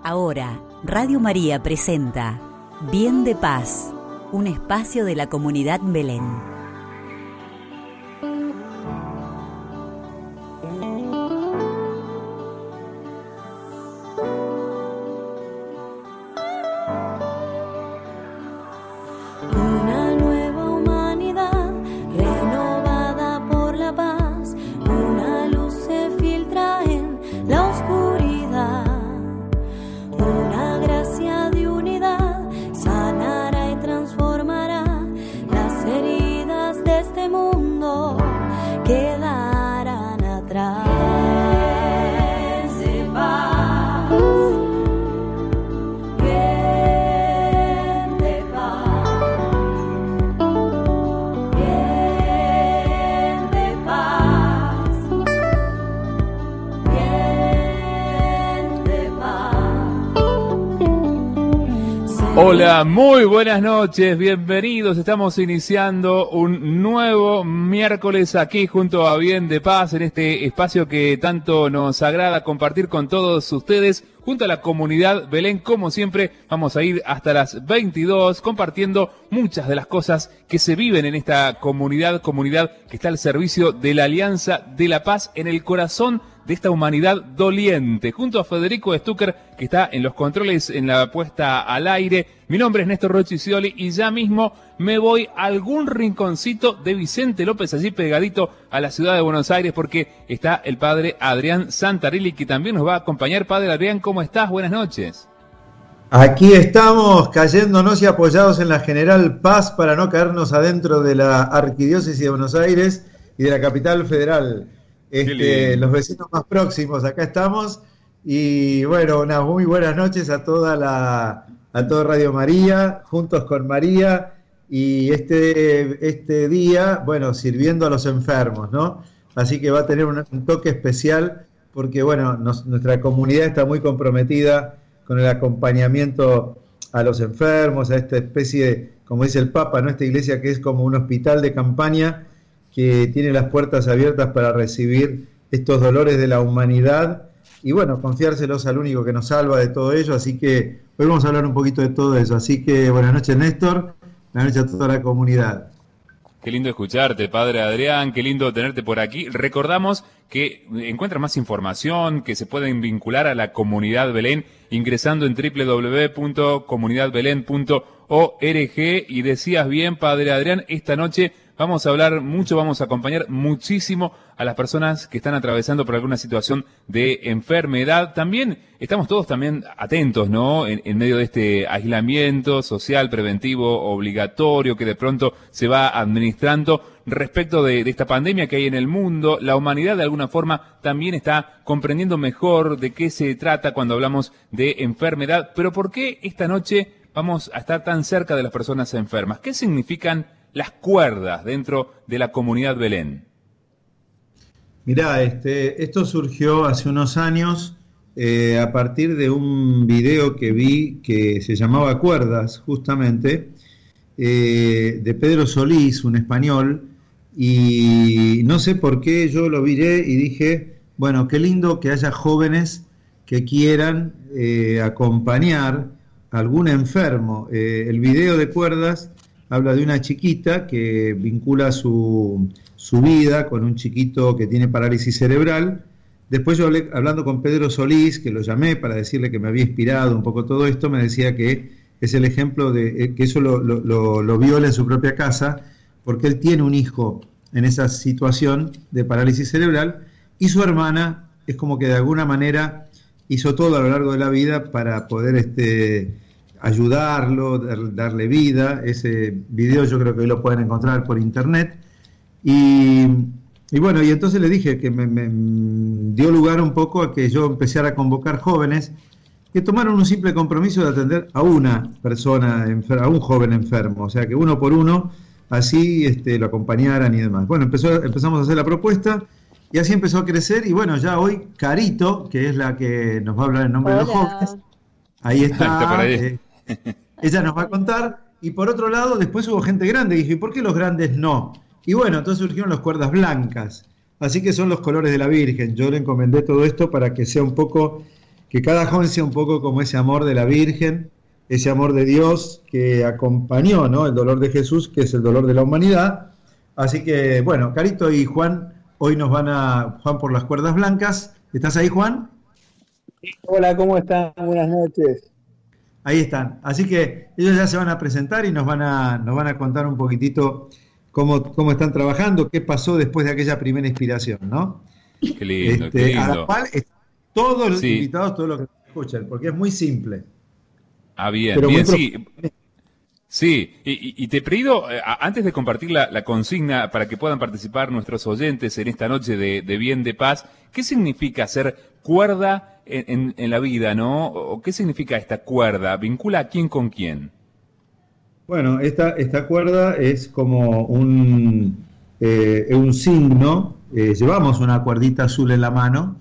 Ahora, Radio María presenta Bien de Paz, un espacio de la comunidad Belén. Hola, muy buenas noches, bienvenidos. Estamos iniciando un nuevo miércoles aquí junto a Bien de Paz, en este espacio que tanto nos agrada compartir con todos ustedes, junto a la comunidad Belén. Como siempre, vamos a ir hasta las 22 compartiendo muchas de las cosas que se viven en esta comunidad que está al servicio de la Alianza de la Paz en el corazón de esta humanidad doliente, junto a Federico Stucker, que está en los controles, en la puesta al aire. Mi nombre es Néstor Rochicioli y ya mismo me voy a algún rinconcito de Vicente López, allí pegadito a la ciudad de Buenos Aires, porque está el padre Adrián Santarilli, que también nos va a acompañar. Padre Adrián, ¿cómo estás? Buenas noches. Aquí estamos cayéndonos y apoyados en la General Paz para no caernos adentro de la Arquidiócesis de Buenos Aires y de la Capital Federal. Los vecinos más próximos, acá estamos. Y bueno, unas muy buenas noches a toda Radio María, juntos con María, y este día, bueno, sirviendo a los enfermos, ¿no? Así que va a tener un toque especial porque, bueno, nuestra comunidad está muy comprometida con el acompañamiento a los enfermos, a esta especie de, como dice el Papa, ¿no? Esta iglesia que es como un hospital de campaña que tiene las puertas abiertas para recibir estos dolores de la humanidad y, bueno, confiárselos al único que nos salva de todo ello. Así que hoy vamos a hablar un poquito de todo eso. Así que buenas noches, Néstor, buenas noches a toda la comunidad. Qué lindo escucharte, Padre Adrián, qué lindo tenerte por aquí. Recordamos que encuentran más información, que se pueden vincular a la Comunidad Belén ingresando en www.comunidadbelen.org. Y decías bien, Padre Adrián, esta noche vamos a hablar mucho, vamos a acompañar muchísimo a las personas que están atravesando por alguna situación de enfermedad. También estamos todos también atentos, ¿no? En medio de este aislamiento social, preventivo, obligatorio, que de pronto se va administrando respecto de esta pandemia que hay en el mundo. La humanidad de alguna forma también está comprendiendo mejor de qué se trata cuando hablamos de enfermedad. Pero ¿por qué esta noche vamos a estar tan cerca de las personas enfermas? ¿Qué significan las cuerdas dentro de la comunidad Belén? Mirá, esto surgió hace unos años a partir de un video que vi que se llamaba Cuerdas, justamente, de Pedro Solís, un español, y no sé por qué yo lo miré y dije, bueno, qué lindo que haya jóvenes que quieran acompañar a algún enfermo. El video de Cuerdas habla de una chiquita que vincula su vida con un chiquito que tiene parálisis cerebral. Después yo hablando con Pedro Solís, que lo llamé para decirle que me había inspirado un poco todo esto, me decía que es el ejemplo de que eso lo vio él en su propia casa, porque él tiene un hijo en esa situación de parálisis cerebral, y su hermana es como que de alguna manera hizo todo a lo largo de la vida para poder ayudarlo, darle vida. Ese video yo creo que hoy lo pueden encontrar por internet. Y bueno, y entonces le dije que me dio lugar un poco a que yo empezara a convocar jóvenes que tomaron un simple compromiso de atender a una persona, a un joven enfermo, o sea que uno por uno, así lo acompañaran y demás. Bueno, empezamos a hacer la propuesta y así empezó a crecer, y bueno, ya hoy Carito, que es la que nos va a hablar en nombre de los jóvenes, ahí está, ella nos va a contar. Y por otro lado, después hubo gente grande, y dije, ¿por qué los grandes no? Y bueno, entonces surgieron las cuerdas blancas, así que son los colores de la Virgen. Yo le encomendé todo esto para que sea un poco que cada joven sea un poco como ese amor de la Virgen, ese amor de Dios que acompañó, ¿no?, el dolor de Jesús, que es el dolor de la humanidad. Así que, bueno, Carito y Juan hoy nos van a... Juan por las cuerdas blancas. ¿Estás ahí, Juan? Hola, ¿cómo están? Buenas noches. Ahí están. Así que ellos ya se van a presentar y nos van a contar un poquitito cómo están trabajando, qué pasó después de aquella primera inspiración, ¿no? Qué lindo, qué lindo. A la cual todos los Sí. invitados, todos los que escuchan, porque es muy simple. Ah, bien, Pero bien, muy sí. Sí, y te he pedido, antes de compartir la consigna para que puedan participar nuestros oyentes en esta noche de Bien de Paz, ¿qué significa ser cuerda en la vida, no? ¿O qué significa esta cuerda? ¿Vincula a quién con quién? Bueno, esta cuerda es como un signo. Llevamos una cuerdita azul en la mano,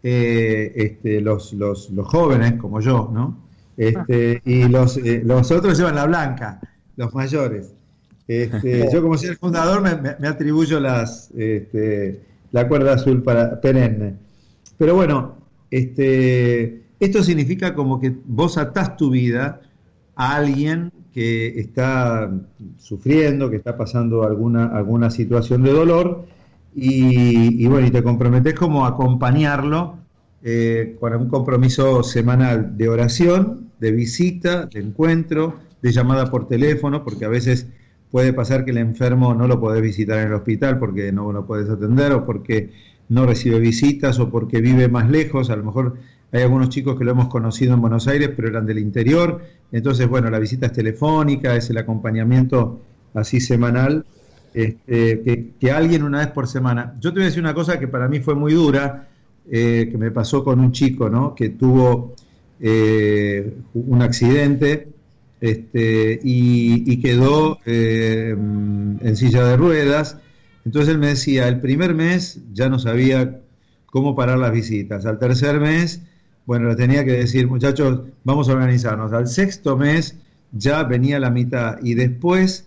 los jóvenes como yo, ¿no? Y los otros llevan la blanca, los mayores. Yo, como soy el fundador, me atribuyo la cuerda azul perenne. Pero bueno, esto significa como que vos atás tu vida a alguien que está sufriendo, que está pasando alguna situación de dolor, y bueno, y te comprometés como a acompañarlo con un compromiso semanal de oración, de visita, de encuentro, de llamada por teléfono, porque a veces puede pasar que el enfermo no lo podés visitar en el hospital porque no lo podés atender, o porque no recibe visitas, o porque vive más lejos. A lo mejor hay algunos chicos que lo hemos conocido en Buenos Aires, pero eran del interior. Entonces, bueno, la visita es telefónica, es el acompañamiento así semanal, que alguien una vez por semana. Yo te voy a decir una cosa que para mí fue muy dura, que me pasó con un chico, ¿no?, que tuvo un accidente, y quedó en silla de ruedas. Entonces él me decía, el primer mes ya no sabía cómo parar las visitas, al tercer mes, bueno, le tenía que decir, muchachos, vamos a organizarnos, al sexto mes ya venía la mitad, y después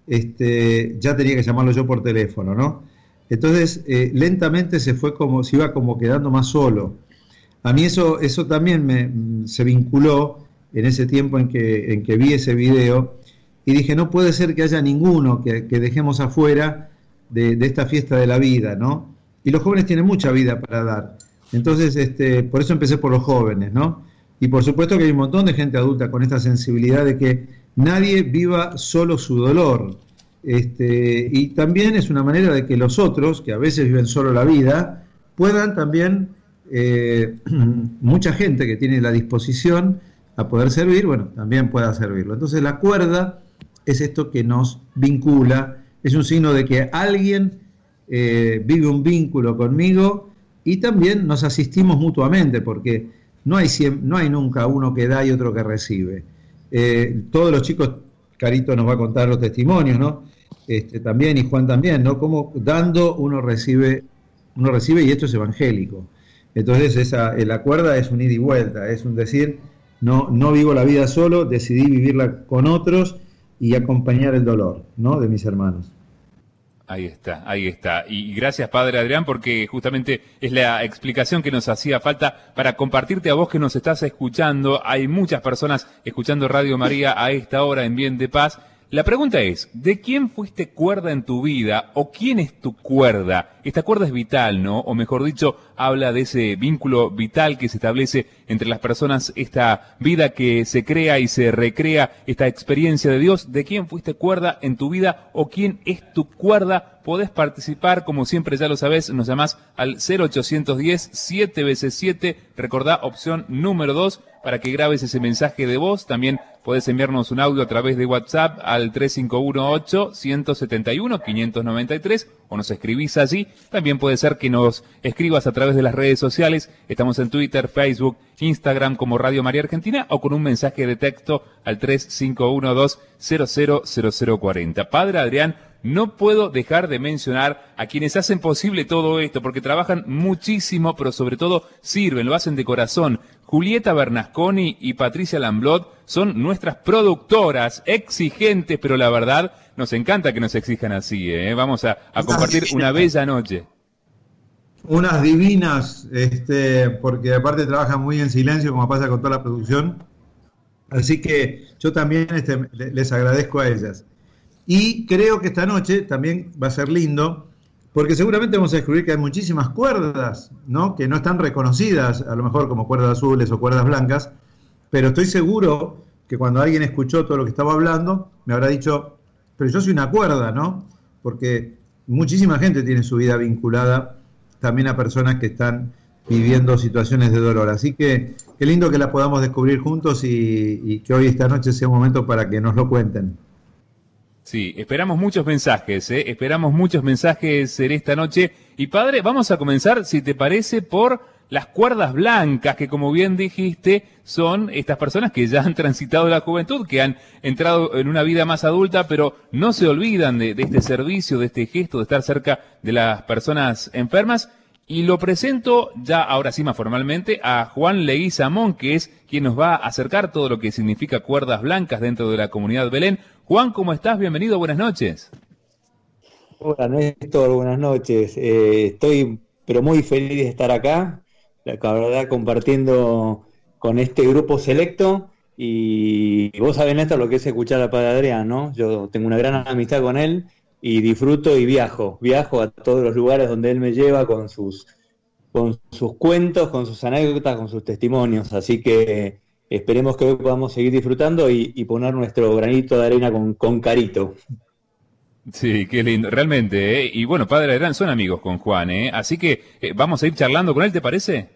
ya tenía que llamarlo yo por teléfono, ¿no? Entonces lentamente se iba como quedando más solo. A mí eso también se vinculó en ese tiempo en que vi ese video, y dije, no puede ser que haya ninguno que dejemos afuera de esta fiesta de la vida, ¿no? Y los jóvenes tienen mucha vida para dar. Entonces, por eso empecé por los jóvenes, ¿no? Y por supuesto que hay un montón de gente adulta con esta sensibilidad de que nadie viva solo su dolor. Y también es una manera de que los otros, que a veces viven solo la vida, puedan también, mucha gente que tiene la disposición a poder servir, bueno, también pueda servirlo. Entonces la cuerda es esto que nos vincula, es un signo de que alguien vive un vínculo conmigo, y también nos asistimos mutuamente, porque no hay nunca uno que da y otro que recibe. Todos los chicos, Carito nos va a contar los testimonios, ¿no? También, y Juan también, ¿no? Como dando uno recibe, y esto es evangélico. Entonces la cuerda es un ida y vuelta, es un decir, no vivo la vida solo, decidí vivirla con otros y acompañar el dolor, ¿no?, de mis hermanos. Ahí está, ahí está. Y gracias, Padre Adrián, porque justamente es la explicación que nos hacía falta para compartirte a vos que nos estás escuchando. Hay muchas personas escuchando Radio María a esta hora en Bien de Paz. La pregunta es, ¿de quién fuiste cuerda en tu vida o quién es tu cuerda? Esta cuerda es vital, ¿no? O mejor dicho, habla de ese vínculo vital que se establece entre las personas, esta vida que se crea y se recrea, esta experiencia de Dios. ¿De quién fuiste cuerda en tu vida o quién es tu cuerda? Podés participar, como siempre ya lo sabés, nos llamás al 0810 7 veces 7, recordá opción número 2 para que grabes ese mensaje de voz. También podés enviarnos un audio a través de WhatsApp al 3518-171-593 o nos escribís allí. También puede ser que nos escribas a través de las redes sociales. Estamos en Twitter, Facebook, Instagram como Radio María Argentina, o con un mensaje de texto al 3512-000040. Padre Adrián, no puedo dejar de mencionar a quienes hacen posible todo esto, porque trabajan muchísimo, pero sobre todo sirven, lo hacen de corazón. Julieta Bernasconi y Patricia Lamblot son nuestras productoras, exigentes, pero la verdad nos encanta que nos exijan así, ¿eh? Vamos a compartir una bella noche. unas divinas, porque aparte trabajan muy en silencio, como pasa con toda la producción. Así que yo también les agradezco a ellas. Y creo que esta noche también va a ser lindo, porque seguramente vamos a descubrir que hay muchísimas cuerdas, ¿no? Que no están reconocidas, a lo mejor como cuerdas azules o cuerdas blancas, pero estoy seguro que cuando alguien escuchó todo lo que estaba hablando, me habrá dicho, pero yo soy una cuerda, ¿no? Porque muchísima gente tiene su vida vinculada también a personas que están viviendo situaciones de dolor. Así que qué lindo que la podamos descubrir juntos y que hoy esta noche sea un momento para que nos lo cuenten. Sí, esperamos muchos mensajes, esperamos muchos mensajes en esta noche. Y padre, vamos a comenzar, si te parece, por las cuerdas blancas, que como bien dijiste, son estas personas que ya han transitado la juventud, que han entrado en una vida más adulta, pero no se olvidan de este servicio, de este gesto, de estar cerca de las personas enfermas. Y lo presento ya, ahora sí más formalmente, a Juan Leguizamón, que es quien nos va a acercar todo lo que significa cuerdas blancas dentro de la comunidad Belén. Juan, ¿cómo estás? Bienvenido, buenas noches. Hola Néstor, buenas noches. Estoy pero muy feliz de estar acá, la verdad compartiendo con este grupo selecto. Y vos sabés, Néstor, lo que es escuchar a Padre Adrián, ¿no? Yo tengo una gran amistad con él y disfruto y viajo a todos los lugares donde él me lleva con sus cuentos, con sus anécdotas, con sus testimonios. Así que esperemos que hoy podamos seguir disfrutando y poner nuestro granito de arena con Carito. Sí, qué lindo, realmente, ¿eh? Y bueno, Padre Adrián son amigos con Juan, ¿eh? Así que vamos a ir charlando con él, ¿te parece?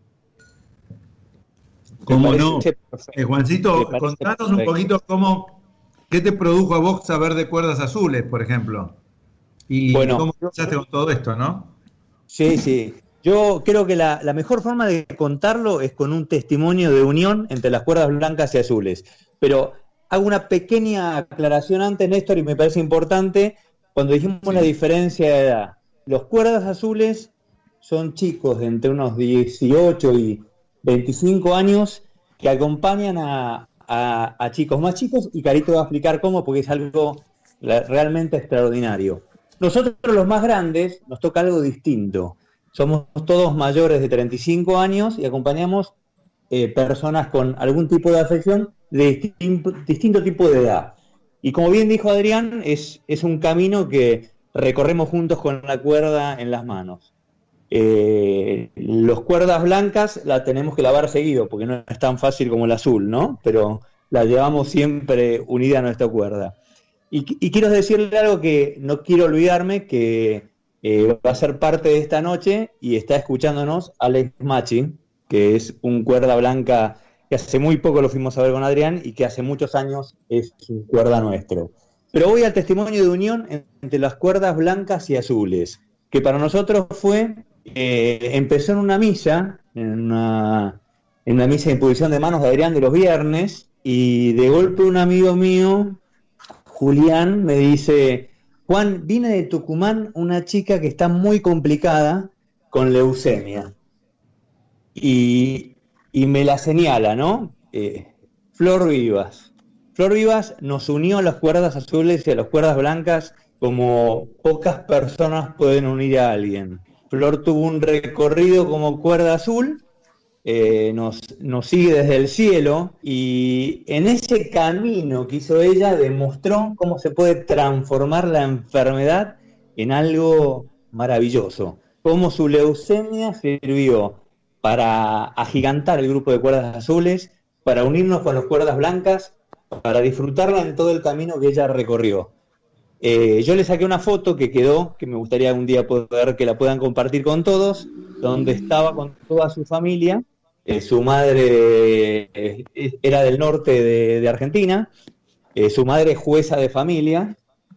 ¿Cómo no? Juancito, contanos un poquito qué te produjo a vos saber de cuerdas azules, por ejemplo. Y bueno, cómo empezaste con todo esto, ¿no? Sí. Yo creo que la mejor forma de contarlo es con un testimonio de unión entre las cuerdas blancas y azules. Pero hago una pequeña aclaración antes, Néstor, y me parece importante, cuando dijimos la diferencia de edad. Los cuerdas azules son chicos de entre unos 18 y 25 años que acompañan a chicos más chicos, y Carito va a explicar cómo, porque es algo realmente extraordinario. Nosotros los más grandes nos toca algo distinto. Somos todos mayores de 35 años y acompañamos personas con algún tipo de afección de distinto tipo de edad. Y como bien dijo Adrián, es un camino que recorremos juntos con la cuerda en las manos. Las cuerdas blancas la tenemos que lavar seguido, porque no es tan fácil como el azul, ¿no? Pero la llevamos siempre unida a nuestra cuerda. Y quiero decirle algo que no quiero olvidarme, que va a ser parte de esta noche y está escuchándonos Alex Machi, que es un cuerda blanca que hace muy poco lo fuimos a ver con Adrián y que hace muchos años es un cuerda nuestro. Pero voy al testimonio de unión entre las cuerdas blancas y azules, que para nosotros empezó en una misa, en una misa de imposición de manos de Adrián de los viernes, y de golpe un amigo mío, Julián, me dice: Juan, viene de Tucumán una chica que está muy complicada con leucemia. Y me la señala, ¿no? Flor Vivas. Flor Vivas nos unió a las cuerdas azules y a las cuerdas blancas como pocas personas pueden unir a alguien. Flor tuvo un recorrido como cuerda azul, nos sigue desde el cielo, y en ese camino que hizo ella demostró cómo se puede transformar la enfermedad en algo maravilloso. Cómo su leucemia sirvió para agigantar el grupo de cuerdas azules, para unirnos con las cuerdas blancas, para disfrutarla en todo el camino que ella recorrió. Yo le saqué una foto que quedó, que me gustaría un día poder que la puedan compartir con todos, donde estaba con toda su familia. Su madre era del norte de Argentina, su madre es jueza de familia,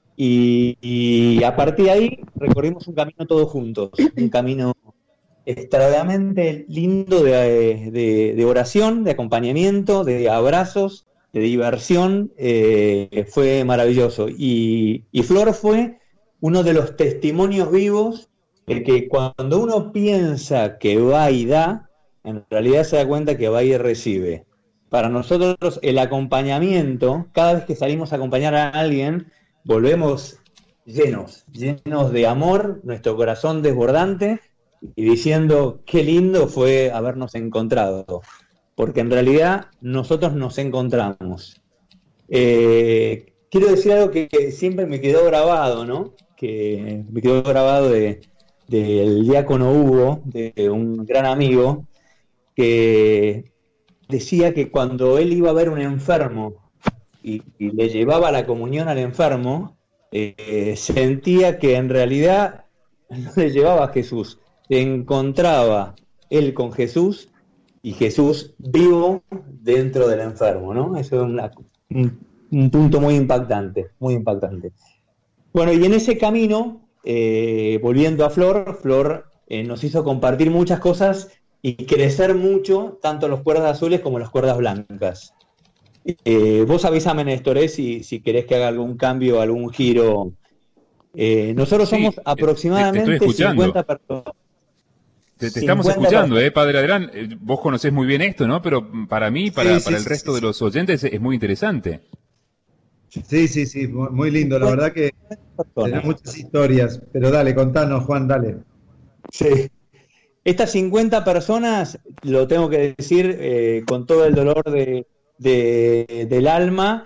y a partir de ahí recorrimos un camino todos juntos, un camino extraordinariamente lindo de oración, de acompañamiento, de abrazos, de diversión. Fue maravilloso. Y Flor fue uno de los testimonios vivos de que cuando uno piensa que va y da, en realidad se da cuenta que va y recibe. Para nosotros el acompañamiento, cada vez que salimos a acompañar a alguien, volvemos llenos de amor, nuestro corazón desbordante, y diciendo qué lindo fue habernos encontrado, porque en realidad nosotros nos encontramos. Quiero decir algo que siempre me quedó grabado, ¿no? Que me quedó grabado del diácono Hugo, de un gran amigo, que decía que cuando él iba a ver un enfermo y le llevaba la comunión al enfermo, sentía que en realidad no le llevaba a Jesús, se encontraba él con Jesús y Jesús vivo dentro del enfermo, ¿no? Eso es un punto muy impactante, muy impactante. Bueno, y en ese camino, volviendo a Flor nos hizo compartir muchas cosas y crecer mucho, tanto los cuerdas azules como las cuerdas blancas. Vos avísame, Néstor, si querés que haga algún cambio, algún giro. Nosotros somos aproximadamente te 50 personas. Te estamos escuchando, Padre Adrián. Vos conocés muy bien esto, ¿no? Pero para mí, para el resto de los oyentes, es muy interesante. Sí, muy lindo. La verdad que tenés muchas historias. Pero dale, contanos, Juan, dale. Sí. Estas 50 personas, lo tengo que decir con todo el dolor del alma,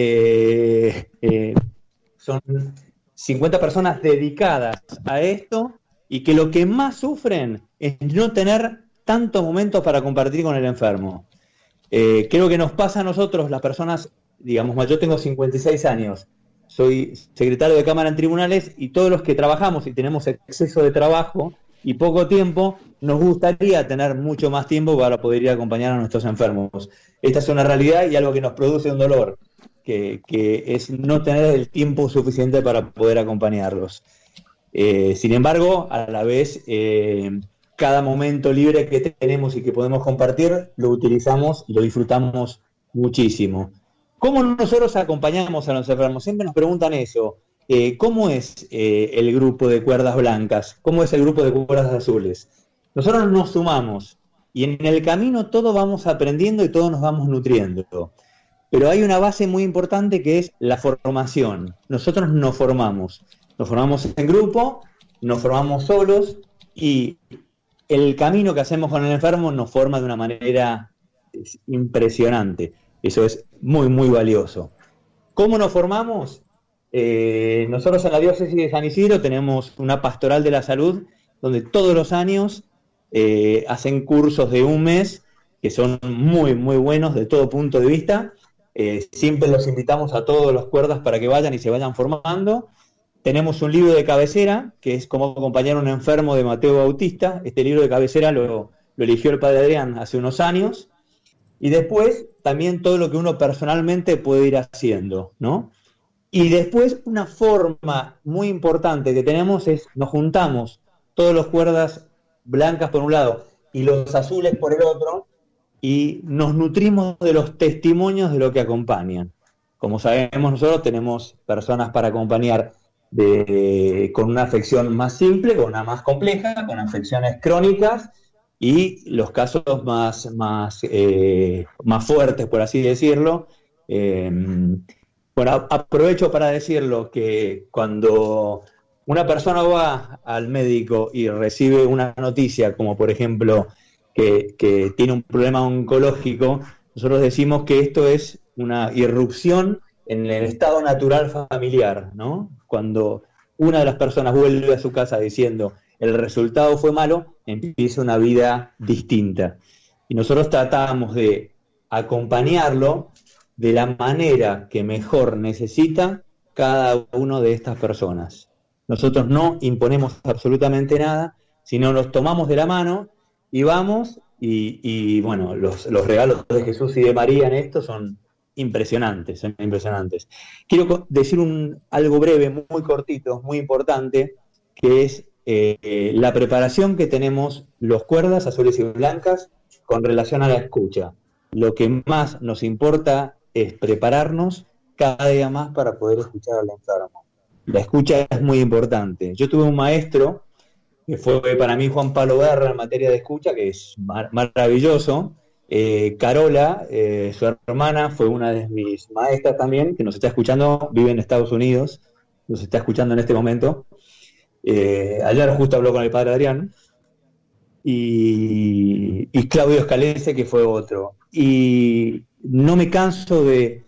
son 50 personas dedicadas a esto y que lo que más sufren es no tener tantos momentos para compartir con el enfermo. Creo que nos pasa a nosotros, las personas, digamos, yo tengo 56 años, soy secretario de Cámara en tribunales y todos los que trabajamos y tenemos exceso de trabajo y poco tiempo, nos gustaría tener mucho más tiempo para poder ir a acompañar a nuestros enfermos. Esta es una realidad y algo que nos produce un dolor, que es no tener el tiempo suficiente para poder acompañarlos. Sin embargo, a la vez, cada momento libre que tenemos y que podemos compartir, lo utilizamos y lo disfrutamos muchísimo. ¿Cómo nosotros acompañamos a los enfermos? Siempre nos preguntan eso. ¿Cómo es el grupo de cuerdas blancas? ¿Cómo es el grupo de cuerdas azules? Nosotros nos sumamos y en el camino todos vamos aprendiendo y todos nos vamos nutriendo. Pero hay una base muy importante que es la formación. Nosotros nos formamos en grupo, nos formamos solos y el camino que hacemos con el enfermo nos forma de una manera impresionante. Eso es muy, muy valioso. ¿Cómo nos formamos? Nosotros en la diócesis de San Isidro tenemos una pastoral de la salud donde todos los años hacen cursos de un mes que son muy, muy buenos de todo punto de vista. Siempre los invitamos a todos los cuerdas para que vayan y se vayan formando. Tenemos un libro de cabecera que es Cómo acompañar a un enfermo de Mateo Bautista. Este libro de cabecera lo eligió el Padre Adrián hace unos años. Y después también todo lo que uno personalmente puede ir haciendo, ¿no? Y después una forma muy importante que tenemos es, nos juntamos todos los cuerdas blancas por un lado y los azules por el otro y nos nutrimos de los testimonios de lo que acompañan. Como sabemos nosotros tenemos personas para acompañar con una afección más simple, con una más compleja, con afecciones crónicas y los casos más fuertes, por así decirlo. Bueno, aprovecho para decirlo que cuando una persona va al médico y recibe una noticia, como por ejemplo que tiene un problema oncológico, nosotros decimos que esto es una irrupción en el estado natural familiar, ¿no? Cuando una de las personas vuelve a su casa diciendo el resultado fue malo, empieza una vida distinta. Y nosotros tratamos de acompañarlo de la manera que mejor necesita cada uno de estas personas. Nosotros no imponemos absolutamente nada, sino nos tomamos de la mano y vamos, y bueno, los regalos de Jesús y de María en esto son impresionantes, son impresionantes. Quiero decir algo breve, muy cortito, muy importante, que es la preparación que tenemos los cuerdas azules y blancas con relación a la escucha. Lo que más nos importa es prepararnos cada día más para poder escuchar al enfermo. La escucha es muy importante. Yo tuve un maestro que fue para mí Juan Pablo Guerra en materia de escucha, que es maravilloso. Carola, su hermana, fue una de mis maestras también, que nos está escuchando, vive en Estados Unidos, nos está escuchando en este momento. Ayer justo habló con el Padre Adrián. y Claudio Escalese, que fue otro. Y no me canso de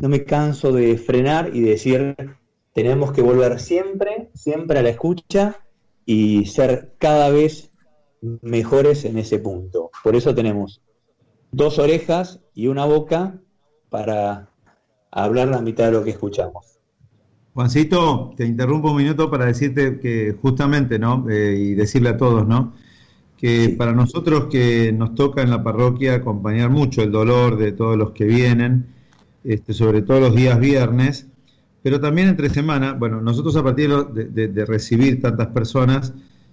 frenar y decir, tenemos que volver siempre a la escucha y ser cada vez mejores en ese punto. Por eso tenemos 2 orejas y una boca para hablar la mitad de lo que escuchamos. Juancito, te interrumpo un minuto para decirte que justamente, ¿no? Y decirle a todos, ¿no? Que para nosotros que nos toca en la parroquia acompañar mucho el dolor de todos los que vienen, sobre todo los días viernes, pero también entre semana, bueno, nosotros a partir de recibir tantas personas,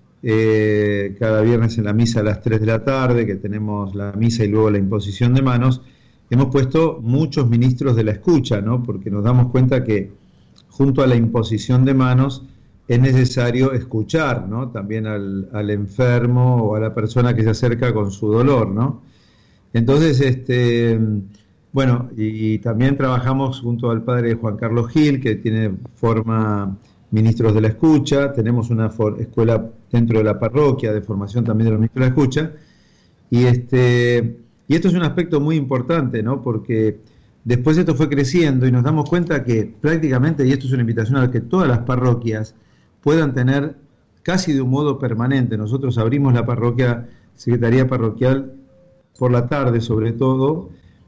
cada viernes en la misa a las 3 de la tarde, que tenemos la misa y luego la imposición de manos, hemos puesto muchos ministros de la escucha, ¿no? Porque nos damos cuenta que junto a la imposición de manos es necesario escuchar, ¿no? También al enfermo o a la persona que se acerca con su dolor, ¿no? Entonces, bueno, y también trabajamos junto al padre Juan Carlos Gil, que forma ministros de la escucha. Tenemos una escuela dentro de la parroquia de formación también de los ministros de la escucha, y esto es un aspecto muy importante, ¿no? Porque después esto fue creciendo y nos damos cuenta que prácticamente, y esto es una invitación a que todas las parroquias puedan tener casi de un modo permanente. Nosotros abrimos la parroquia, Secretaría Parroquial, por la tarde sobre todo,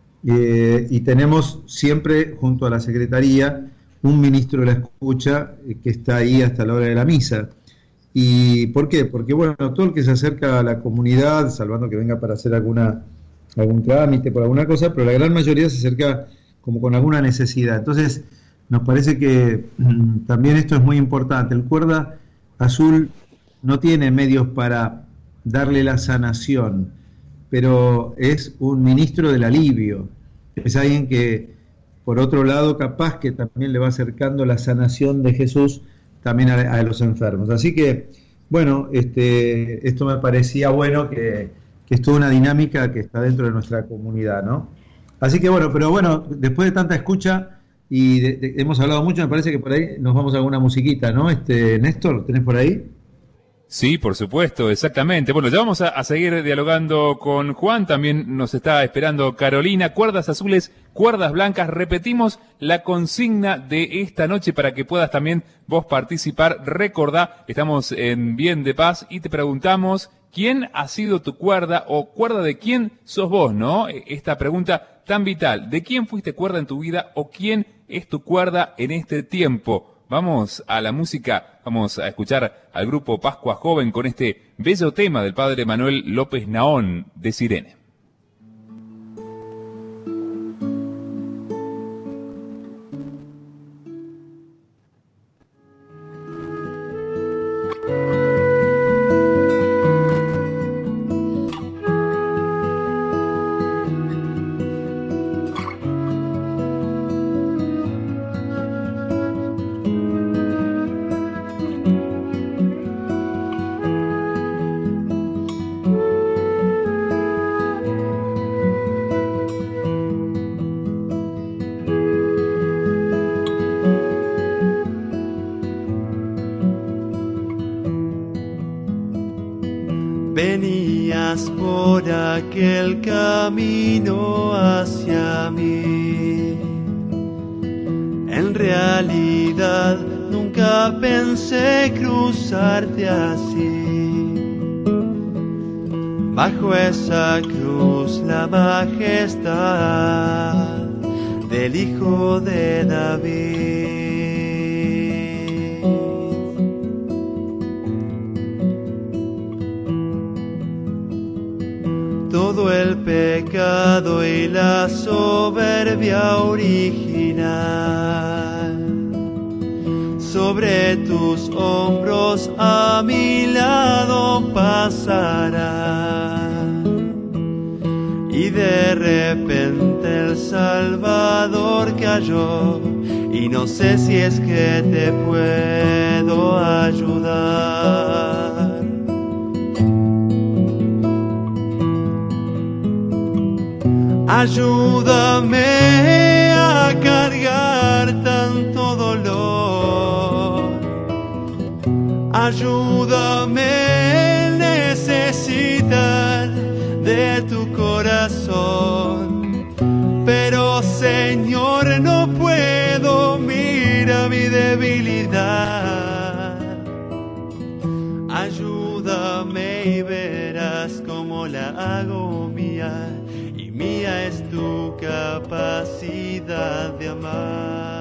y tenemos siempre junto a la Secretaría un ministro de la escucha que está ahí hasta la hora de la misa. ¿Y por qué? Porque bueno, todo el que se acerca a la comunidad, salvando que venga para hacer algún trámite, por alguna cosa, pero la gran mayoría se acerca como con alguna necesidad. Entonces, nos parece que también esto es muy importante. El cuerda azul no tiene medios para darle la sanación, pero es un ministro del alivio. Es alguien que, por otro lado, capaz que también le va acercando la sanación de Jesús también a los enfermos. Así que, bueno, esto me parecía bueno que es toda una dinámica que está dentro de nuestra comunidad, ¿no? Así que bueno, pero bueno, después de tanta escucha y hemos hablado mucho, me parece que por ahí nos vamos a alguna musiquita, ¿no? Néstor, ¿tenés por ahí? Sí, por supuesto, exactamente. Bueno, ya vamos a seguir dialogando con Juan, también nos está esperando Carolina. Cuerdas azules, cuerdas blancas. Repetimos la consigna de esta noche para que puedas también vos participar. Recordá, estamos en Bien de Paz y te preguntamos: ¿quién ha sido tu cuerda o cuerda de quién sos vos, no? Esta pregunta tan vital, ¿de quién fuiste cuerda en tu vida o quién es tu cuerda en este tiempo? Vamos a la música, vamos a escuchar al grupo Pascua Joven con este bello tema del padre Manuel López Naón de Cirene. Venías por aquel camino hacia mí. En realidad nunca pensé cruzarte así. Bajo esa cruz la majestad del Hijo de David. Todo el pecado y la soberbia original sobre tus hombros a mi lado pasará. Y de repente el Salvador cayó, y no sé si es que te puedo ayudar. Ayúdame a cargar tanto dolor. Ayúdame, necesita corazón. Pero Señor, no puedo, mira mi debilidad. Ayúdame y verás cómo la hago mía, y mía es tu capacidad de amar.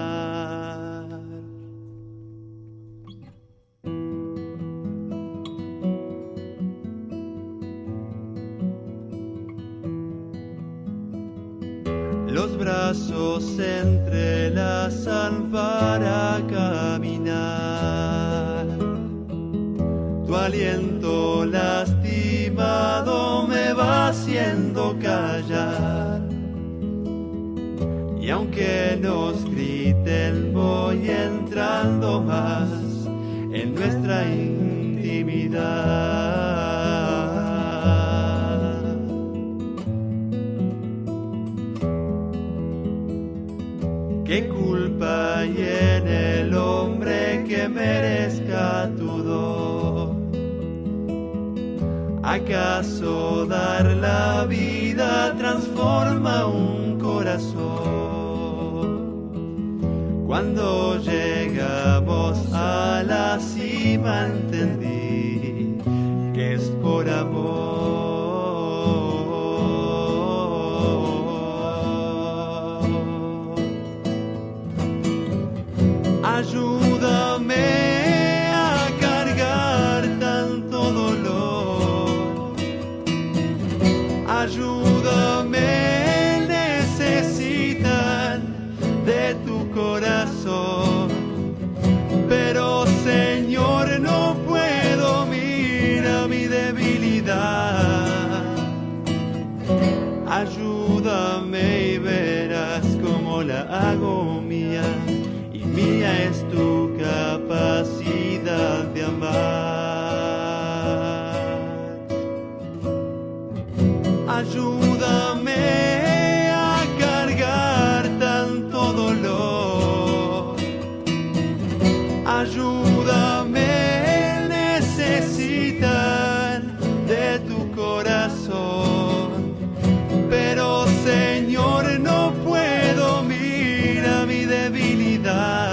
Los brazos se entrelazan para caminar. Tu aliento lastimado me va haciendo callar. Y aunque nos griten, voy entrando más en nuestra intimidad. ¿Qué culpa hay en el hombre que merezca tu don? ¿Acaso dar la vida transforma un corazón? Cuando llegamos a la cima entendí que es por amor. Ayúdame a cargar tanto dolor. Ayúdame, necesitan de tu corazón. Pero Señor, no puedo, mira mi debilidad. Ayúdame y verás cómo la hago mía. Mía es tu capacidad de amar. Ayúdame a cargar tanto dolor. Ayúdame, necesitan de tu corazón. Pero Señor, no puedo, mira mi debilidad.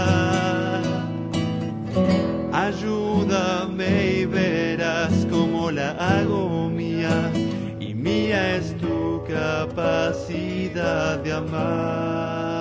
Ayúdame y verás cómo la hago mía, y mía es tu capacidad de amar.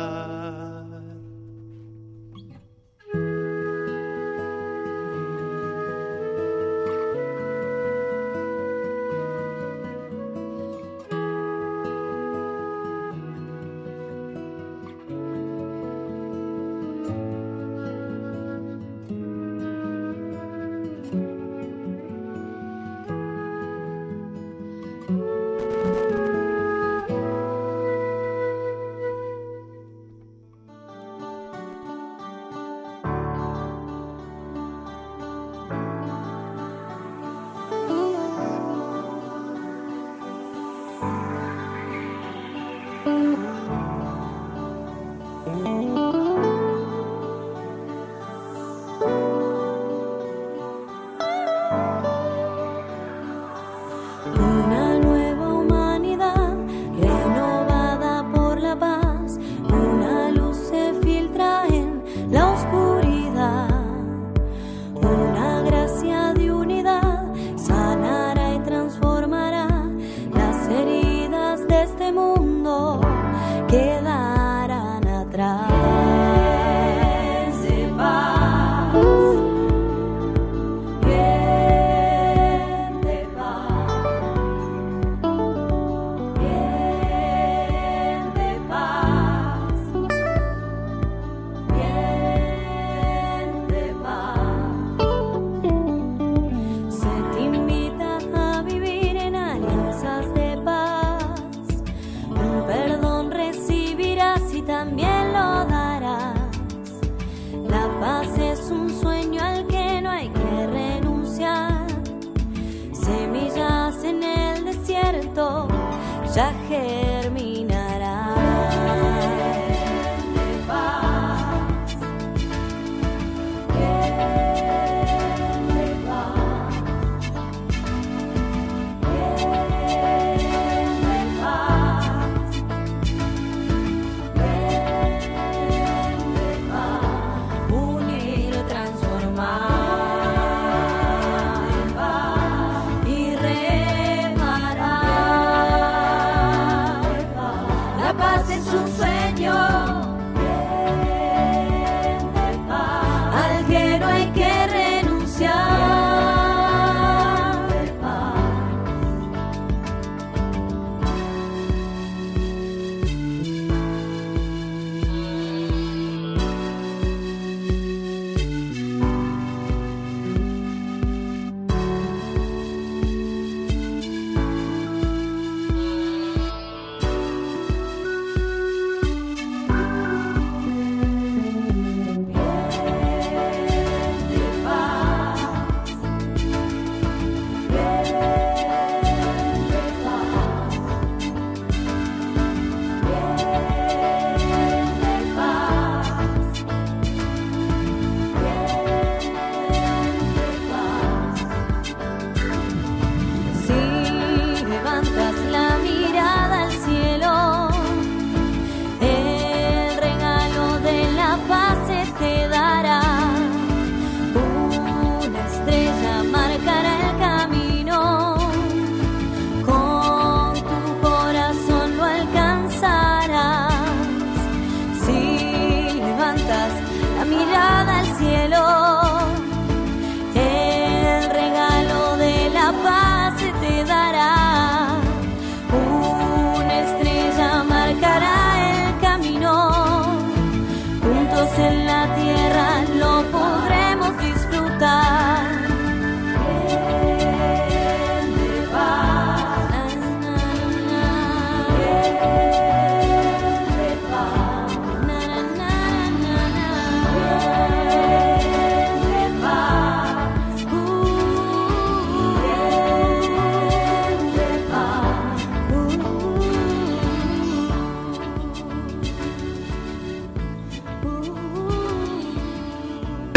Ya germinará.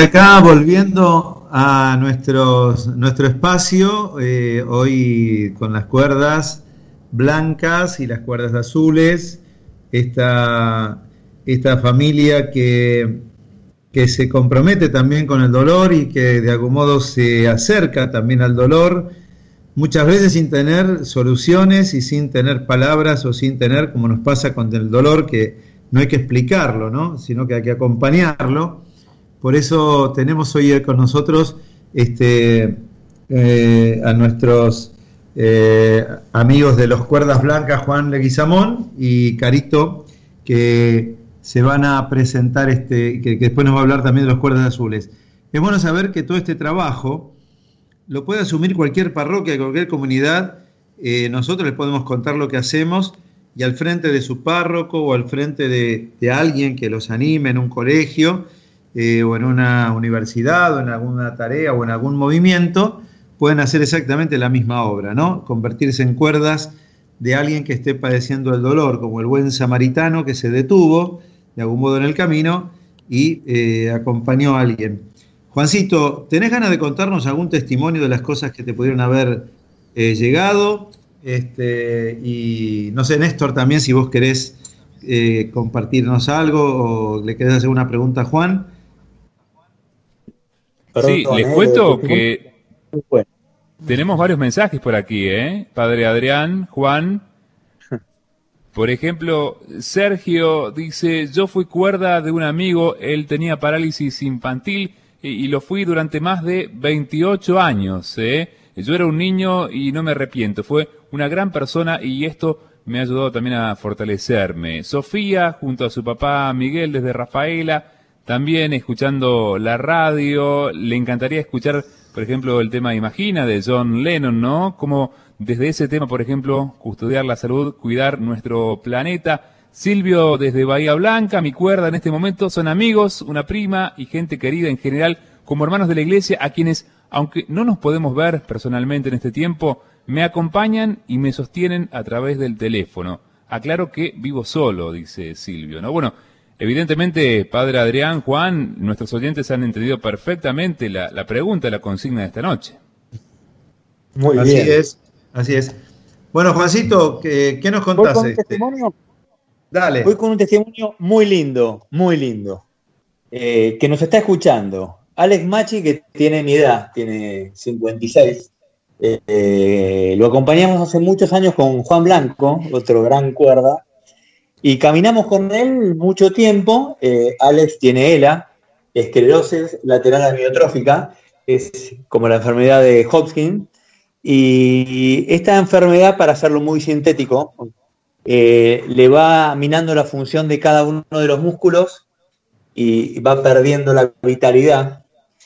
acá volviendo a nuestro espacio, hoy con las cuerdas blancas y las cuerdas azules, esta familia que se compromete también con el dolor y que de algún modo se acerca también al dolor, muchas veces sin tener soluciones y sin tener palabras o sin tener, como nos pasa con el dolor, que no hay que explicarlo, ¿no? Sino que hay que acompañarlo. Por eso tenemos hoy con nosotros a nuestros amigos de los Cuerdas Blancas, Juan Leguizamón y Carito, que se van a presentar, que después nos va a hablar también de los Cuerdas Azules. Es bueno saber que todo este trabajo lo puede asumir cualquier parroquia, cualquier comunidad. Nosotros les podemos contar lo que hacemos y al frente de su párroco o al frente de alguien que los anime en un colegio o en una universidad o en alguna tarea o en algún movimiento, pueden hacer exactamente la misma obra, ¿no? Convertirse en cuerdas de alguien que esté padeciendo el dolor, como el buen samaritano que se detuvo de algún modo en el camino y acompañó a alguien. Juancito, ¿tenés ganas de contarnos algún testimonio de las cosas que te pudieron haber llegado? Y no sé, Néstor, también si vos querés compartirnos algo o le querés hacer una pregunta a Juan. Sí, les cuento que tenemos varios mensajes por aquí, Padre Adrián, Juan. Por ejemplo, Sergio dice: yo fui cuerda de un amigo, él tenía parálisis infantil y lo fui durante más de 28 años. Yo era un niño y no me arrepiento, fue una gran persona y esto me ha ayudado también a fortalecerme. Sofía, junto a su papá Miguel desde Rafaela, también escuchando la radio, le encantaría escuchar, por ejemplo, el tema Imagina de John Lennon, ¿no? Como desde ese tema, por ejemplo, custodiar la salud, cuidar nuestro planeta. Silvio desde Bahía Blanca, mi cuerda en este momento son amigos, una prima y gente querida en general, como hermanos de la iglesia, a quienes, aunque no nos podemos ver personalmente en este tiempo, me acompañan y me sostienen a través del teléfono. Aclaro que vivo solo, dice Silvio, ¿no? Bueno, evidentemente, Padre Adrián, Juan, nuestros oyentes han entendido perfectamente la pregunta, la consigna de esta noche. Muy así bien. Así es. Bueno, Juancito, ¿qué nos contás? ¿Voy con un testimonio? Dale. Voy con un testimonio muy lindo, que nos está escuchando. Alex Machi, que tiene mi edad, tiene 56. Lo acompañamos hace muchos años con Juan Blanco, otro gran cuerda, y caminamos con él mucho tiempo. Alex tiene ELA, esclerosis lateral amiotrófica, es como la enfermedad de Hodgkin, y esta enfermedad, para hacerlo muy sintético, le va minando la función de cada uno de los músculos y va perdiendo la vitalidad.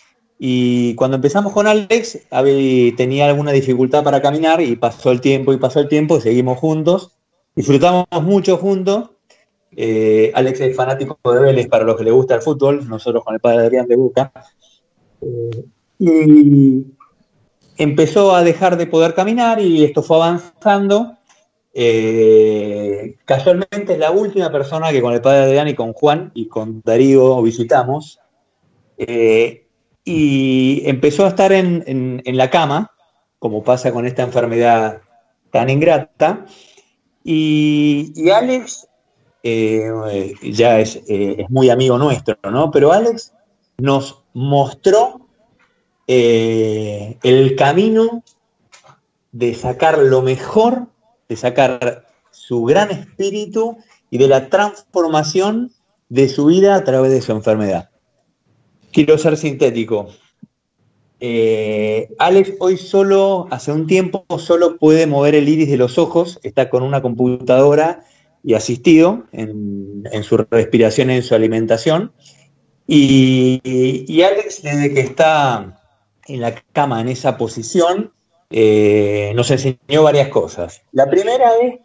Y cuando empezamos con Alex, tenía alguna dificultad para caminar y pasó el tiempo y seguimos juntos, disfrutamos mucho juntos. Alex es fanático de Vélez, para los que le gusta el fútbol, nosotros con el Padre Adrián de Boca. Y empezó a dejar de poder caminar y esto fue avanzando. Casualmente es la última persona que con el Padre Adrián y con Juan y con Darío visitamos. Y empezó a estar en la cama, como pasa con esta enfermedad tan ingrata. Y Alex ya es muy amigo nuestro, ¿no? Pero Alex nos mostró el camino de sacar lo mejor, de sacar su gran espíritu y de la transformación de su vida a través de su enfermedad. Quiero ser sintético. Alex hoy hace un tiempo, solo puede mover el iris de los ojos, está con una computadora y asistido en su respiración y en su alimentación. Y Alex, desde que está en la cama en esa posición, nos enseñó varias cosas. La primera es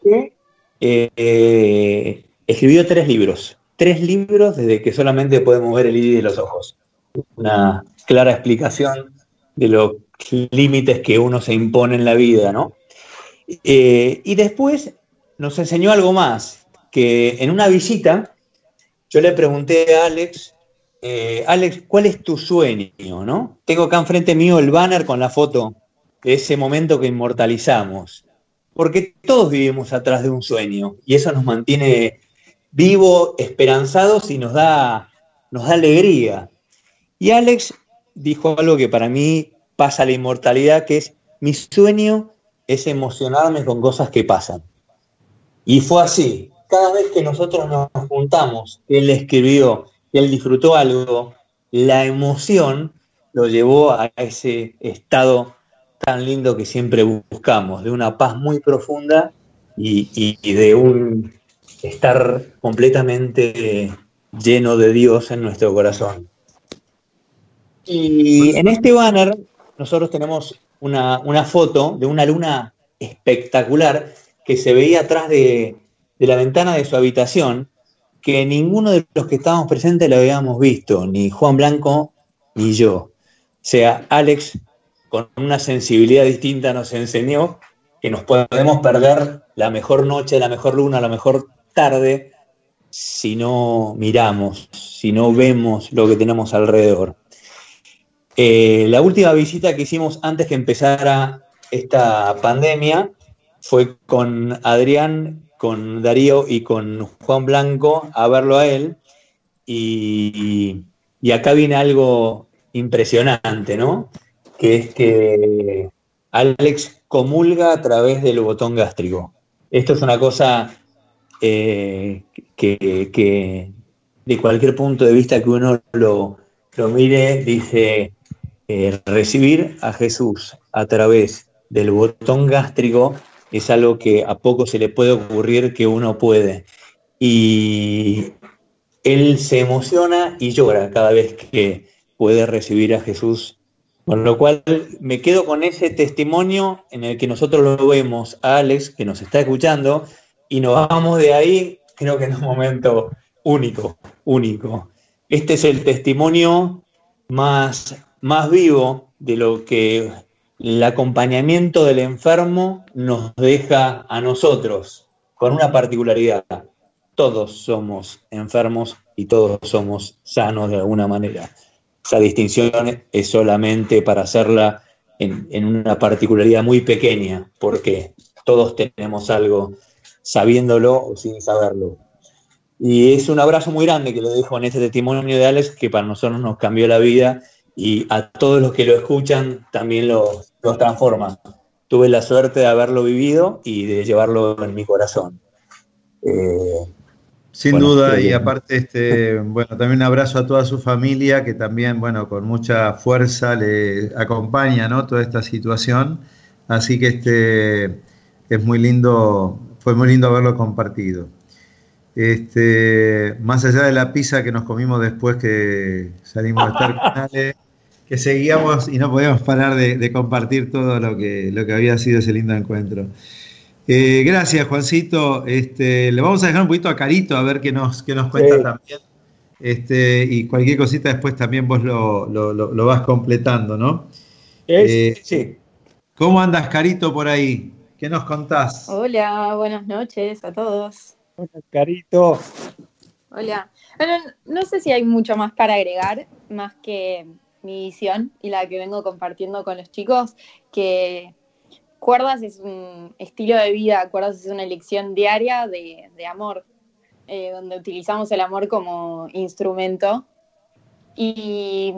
que escribió 3 libros desde que solamente puede mover el iris de los ojos. Una clara explicación de los límites que uno se impone en la vida, ¿no? Y después nos enseñó algo más, que en una visita yo le pregunté a Alex Alex, ¿cuál es tu sueño, no? Tengo acá enfrente mío el banner con la foto de ese momento que inmortalizamos. Porque todos vivimos atrás de un sueño y eso nos mantiene vivos, esperanzados y nos da alegría. Y Alex dijo algo que para mí pasa a la inmortalidad, que es: mi sueño es emocionarme con cosas que pasan. Y fue así. Cada vez que nosotros nos juntamos, que él escribió, que él disfrutó algo, la emoción lo llevó a ese estado tan lindo que siempre buscamos, de una paz muy profunda y de un estar completamente lleno de Dios en nuestro corazón. Y en este banner nosotros tenemos una foto de una luna espectacular que se veía atrás de la ventana de su habitación, que ninguno de los que estábamos presentes lo habíamos visto, ni Juan Blanco ni yo. O sea, Alex, con una sensibilidad distinta, nos enseñó que nos podemos perder la mejor noche, la mejor luna, la mejor tarde, si no miramos, si no vemos lo que tenemos alrededor. La última visita que hicimos antes que empezara esta pandemia fue con Adrián, con Darío y con Juan Blanco a verlo a él, y acá viene algo impresionante, ¿no? Que es que Alex comulga a través del botón gástrico. Esto es una cosa que de cualquier punto de vista que uno lo mire, dice, recibir a Jesús a través del botón gástrico es algo que a poco se le puede ocurrir que uno puede. Y él se emociona y llora cada vez que puede recibir a Jesús. Con lo cual me quedo con ese testimonio en el que nosotros lo vemos a Alex, que nos está escuchando, y nos vamos de ahí, creo que en un momento único. Este es el testimonio más vivo de lo que el acompañamiento del enfermo nos deja a nosotros, con una particularidad: todos somos enfermos y todos somos sanos de alguna manera. Esa distinción es solamente para hacerla en una particularidad muy pequeña, porque todos tenemos algo, sabiéndolo o sin saberlo. Y es un abrazo muy grande que le dejo en este testimonio de Alex, que para nosotros nos cambió la vida, y a todos los que lo escuchan también los transforma. Tuve la suerte de haberlo vivido y de llevarlo en mi corazón. Sin duda, y aparte, bueno, también un abrazo a toda su familia, que también, bueno, con mucha fuerza le acompaña, ¿no?, toda esta situación. Así que es muy lindo, fue muy lindo haberlo compartido. Más allá de la pizza que nos comimos después que salimos de estar con Ale, que seguíamos y no podíamos parar de compartir todo lo que había sido ese lindo encuentro. Gracias, Juancito. Le vamos a dejar un poquito a Carito a ver qué nos cuenta también. Y cualquier cosita después también vos lo vas completando, ¿no? Sí. ¿Cómo andas, Carito, por ahí? ¿Qué nos contás? Hola, buenas noches a todos. Hola, Carito. Hola. Bueno, no sé si hay mucho más para agregar, más que mi visión y la que vengo compartiendo con los chicos, que Cuerdas es un estilo de vida, Cuerdas es una elección diaria de amor, donde utilizamos el amor como instrumento y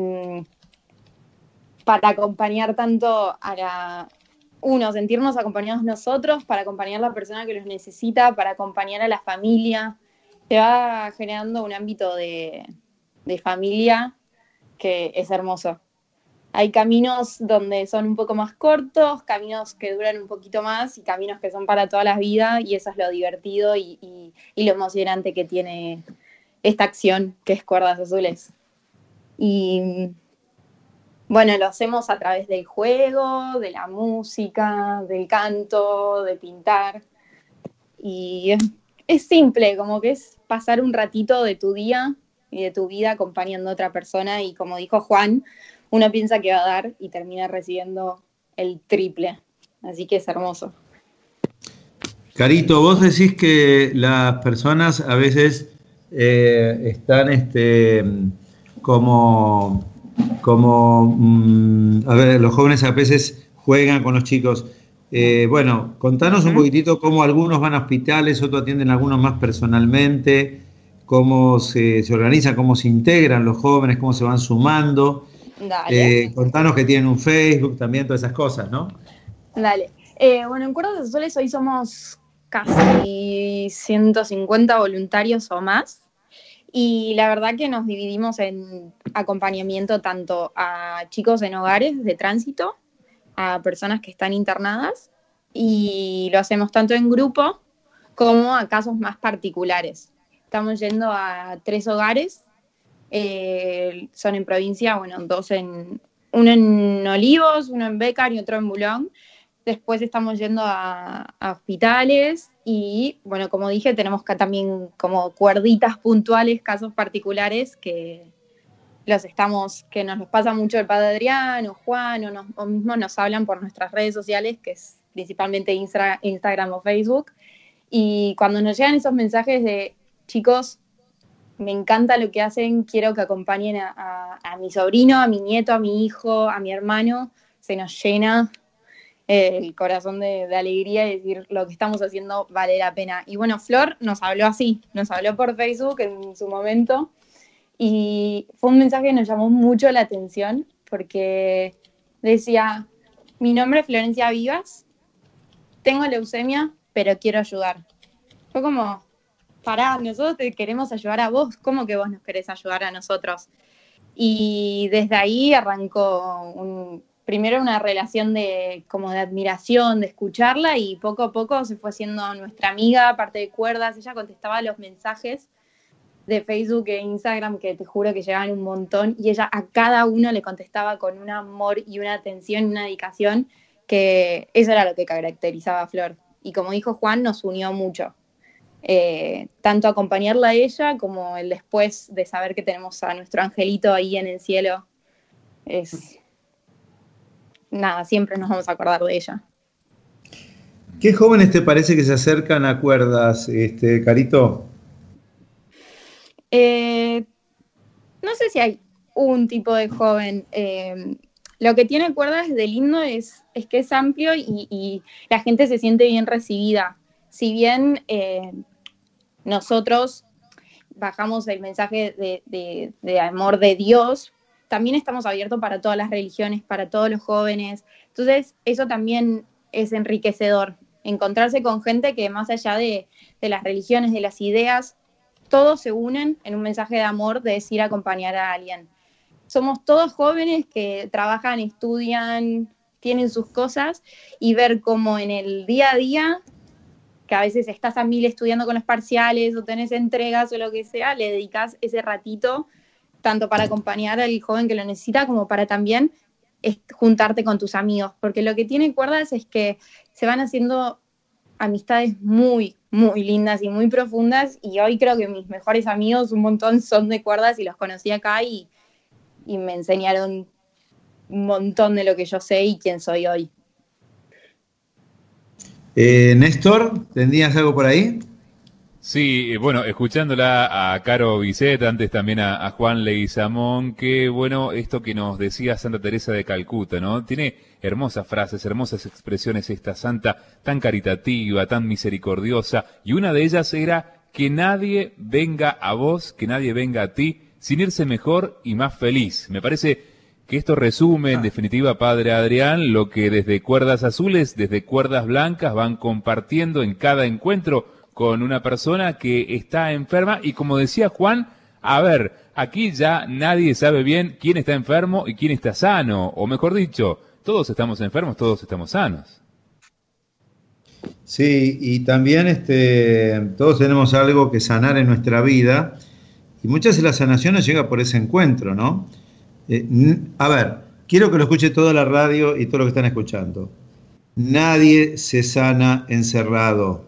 para acompañar tanto sentirnos acompañados nosotros, para acompañar a la persona que los necesita, para acompañar a la familia. Se va generando un ámbito de familia que es hermoso. Hay caminos donde son un poco más cortos, caminos que duran un poquito más y caminos que son para toda la vida, y eso es lo divertido y lo emocionante que tiene esta acción que es Cuerdas Azules. Y bueno, lo hacemos a través del juego, de la música, del canto, de pintar. Y es simple, como que es pasar un ratito de tu día y de tu vida acompañando a otra persona, y como dijo Juan, uno piensa que va a dar y termina recibiendo el triple. Así que es hermoso. Carito, vos decís que las personas a veces están a ver, los jóvenes a veces juegan con los chicos. Bueno, contanos un poquitito cómo algunos van a hospitales, otros atienden a algunos más personalmente, cómo se organizan, cómo se integran los jóvenes, cómo se van sumando. Dale. Contanos que tienen un Facebook también, todas esas cosas, ¿no? Dale. Bueno, en Cuerdas Azules hoy somos casi 150 voluntarios o más. Y la verdad que nos dividimos en acompañamiento tanto a chicos en hogares de tránsito, a personas que están internadas, y lo hacemos tanto en grupo como a casos más particulares. Estamos yendo a 3 hogares, son en provincia, bueno, uno en Olivos, uno en Bécar y otro en Boulogne. Después estamos yendo a hospitales y, bueno, como dije, tenemos también como cuerditas puntuales, casos particulares que nos los pasa mucho el padre Adrián o Juan o mismo nos hablan por nuestras redes sociales, que es principalmente Instagram o Facebook. Y cuando nos llegan esos mensajes de chicos, me encanta lo que hacen, quiero que acompañen a mi sobrino, a mi nieto, a mi hijo, a mi hermano, se nos llena el corazón de alegría y decir lo que estamos haciendo vale la pena. Y bueno, Flor nos habló así, nos habló por Facebook en su momento y fue un mensaje que nos llamó mucho la atención porque decía, mi nombre es Florencia Vivas, tengo leucemia, pero quiero ayudar. Fue como, pará, nosotros te queremos ayudar a vos, ¿cómo que vos nos querés ayudar a nosotros? Y desde ahí arrancó primero una relación como de admiración, de escucharla, y poco a poco se fue haciendo nuestra amiga, aparte de Cuerdas. Ella contestaba los mensajes de Facebook e Instagram, que te juro que llegaban un montón, y ella a cada uno le contestaba con un amor y una atención y una dedicación, que eso era lo que caracterizaba a Flor. Y como dijo Juan, nos unió mucho. Tanto acompañarla a ella como el después de saber que tenemos a nuestro angelito ahí en el cielo. Nada, siempre nos vamos a acordar de ella. ¿Qué jóvenes te parece que se acercan a Cuerdas, Carito? No sé si hay un tipo de joven. Lo que tiene Cuerdas de lindo es que es amplio y la gente se siente bien recibida. Si bien nosotros bajamos el mensaje de amor de Dios, también estamos abiertos para todas las religiones, para todos los jóvenes. Entonces, eso también es enriquecedor, encontrarse con gente que más allá de las religiones, de las ideas, todos se unen en un mensaje de amor, de decir acompañar a alguien. Somos todos jóvenes que trabajan, estudian, tienen sus cosas, y ver cómo en el día a día, que a veces estás a 1000 estudiando con los parciales o tenés entregas o lo que sea, le dedicas ese ratito tanto para acompañar al joven que lo necesita como para también juntarte con tus amigos, porque lo que tiene Cuerdas es que se van haciendo amistades muy, muy lindas y muy profundas, y hoy creo que mis mejores amigos un montón son de Cuerdas y los conocí acá y me enseñaron un montón de lo que yo sé y quién soy hoy. Néstor, ¿tendrías algo por ahí? Sí, bueno, escuchándola a Caro Bisset, antes también a Juan Leguizamón, que bueno, esto que nos decía Santa Teresa de Calcuta, ¿no? Tiene hermosas frases, hermosas expresiones esta santa, tan caritativa, tan misericordiosa, y una de ellas era que nadie venga a vos, que nadie venga a ti, sin irse mejor y más feliz. Me parece que esto resume, en definitiva, Padre Adrián, lo que desde Cuerdas Azules, desde Cuerdas Blancas van compartiendo en cada encuentro con una persona que está enferma, y como decía Juan, a ver, aquí ya nadie sabe bien quién está enfermo y quién está sano, o mejor dicho, todos estamos enfermos, todos estamos sanos. Sí, y también todos tenemos algo que sanar en nuestra vida, y muchas de las sanaciones llegan por ese encuentro, ¿no? A ver, quiero que lo escuche toda la radio y todo lo que están escuchando. Nadie se sana encerrado.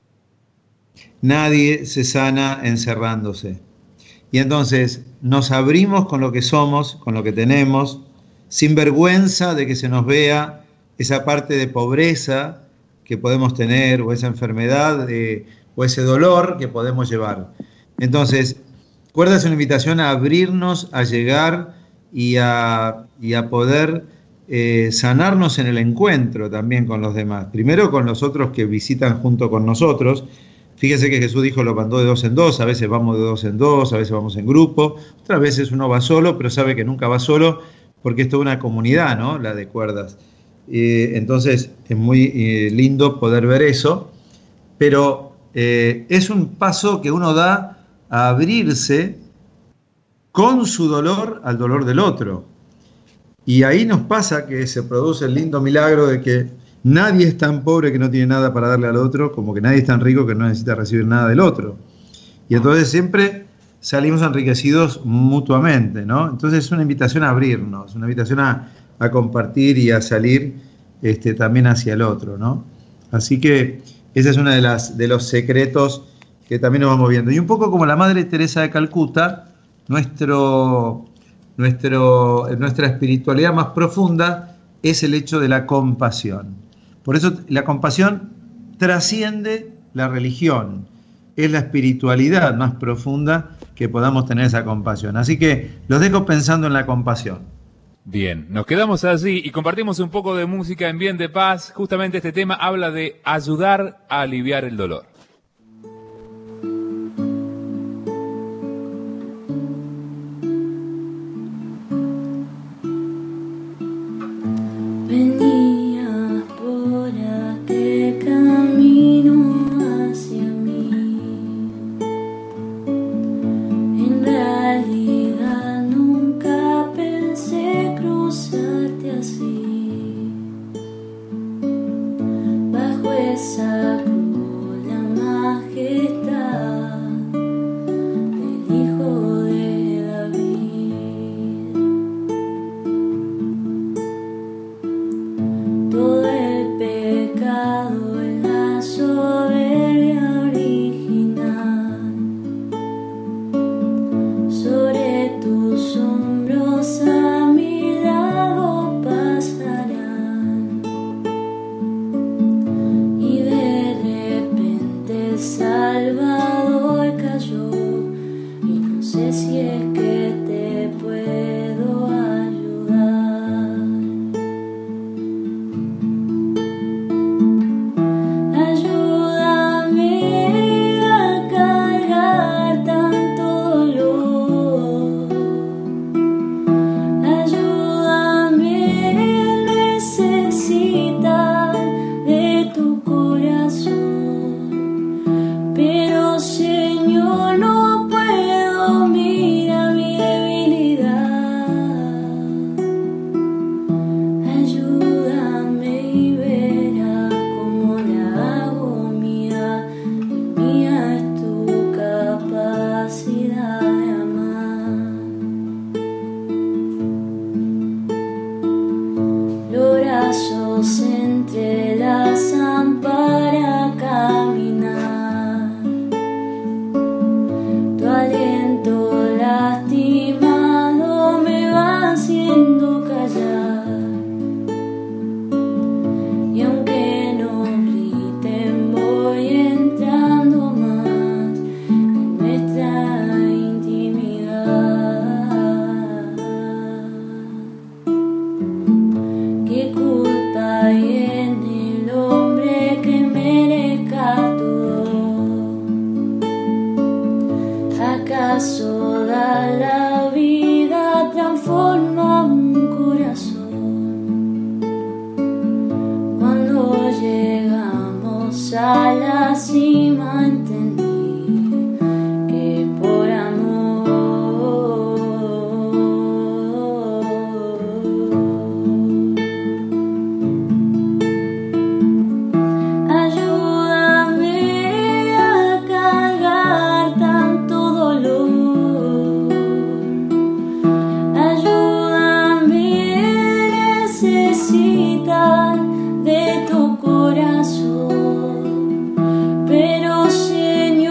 Nadie se sana encerrándose. Y entonces nos abrimos con lo que somos, con lo que tenemos, sin vergüenza de que se nos vea esa parte de pobreza que podemos tener, o esa enfermedad, o ese dolor que podemos llevar. Entonces, Cuerda es una invitación a abrirnos, a llegar y a poder sanarnos en el encuentro también con los demás. Primero con los otros que visitan junto con nosotros. Fíjese que Jesús dijo, lo mandó de dos en dos, a veces vamos de dos en dos, a veces vamos en grupo, otras veces uno va solo, pero sabe que nunca va solo porque es toda una comunidad, ¿no? La de cuerdas. Entonces es muy lindo poder ver eso, pero es un paso que uno da a abrirse con su dolor al dolor del otro. Y ahí nos pasa que se produce el lindo milagro de que nadie es tan pobre que no tiene nada para darle al otro, como que nadie es tan rico que no necesita recibir nada del otro. Y entonces siempre salimos enriquecidos mutuamente, ¿no? Entonces es una invitación a abrirnos, una invitación a compartir y a salir también hacia el otro, ¿no? Así que ese es uno de los secretos que también nos vamos viendo. Y un poco como la Madre Teresa de Calcuta, nuestra espiritualidad más profunda es el hecho de la compasión. Por eso la compasión trasciende la religión. Es la espiritualidad más profunda que podamos tener esa compasión. Así que los dejo pensando en la compasión. Bien, nos quedamos así y compartimos un poco de música en Bien de Paz. Justamente este tema habla de ayudar a aliviar el dolor. Venía por aquel camino hacia mí. En realidad nunca pensé cruzarte así. Bajo esa cruz la majestad del Hijo de David. Todo el pecado es la soberbia original. Sobre tus hombros a mi lado pasarán. Y de repente el Salvador cayó. Y no sé si es que te puedo ayudar. Ayúdame a cargar tanto dolor. Ayúdame a necesitar de tu corazón. Pero Señor, no puedo, mira mi debilidad. Ayúdame y verás cómo la hago mía. Y mía es tu capacidad de amar. Los brazos se entrelazan para caminar. Tu aliento lastimado me va haciendo callar. Y aunque no griten, voy entrando más en nuestra intimidad. ¿Qué culpa hay en el hombre que merezca tu don? ¿Acaso dar la vida transforma un corazón? Cuando llegamos a la cima entendí que por amor. Ayúdame a cargar tanto dolor. Ayúdame a necesitar de tu corazón. Pero Señor,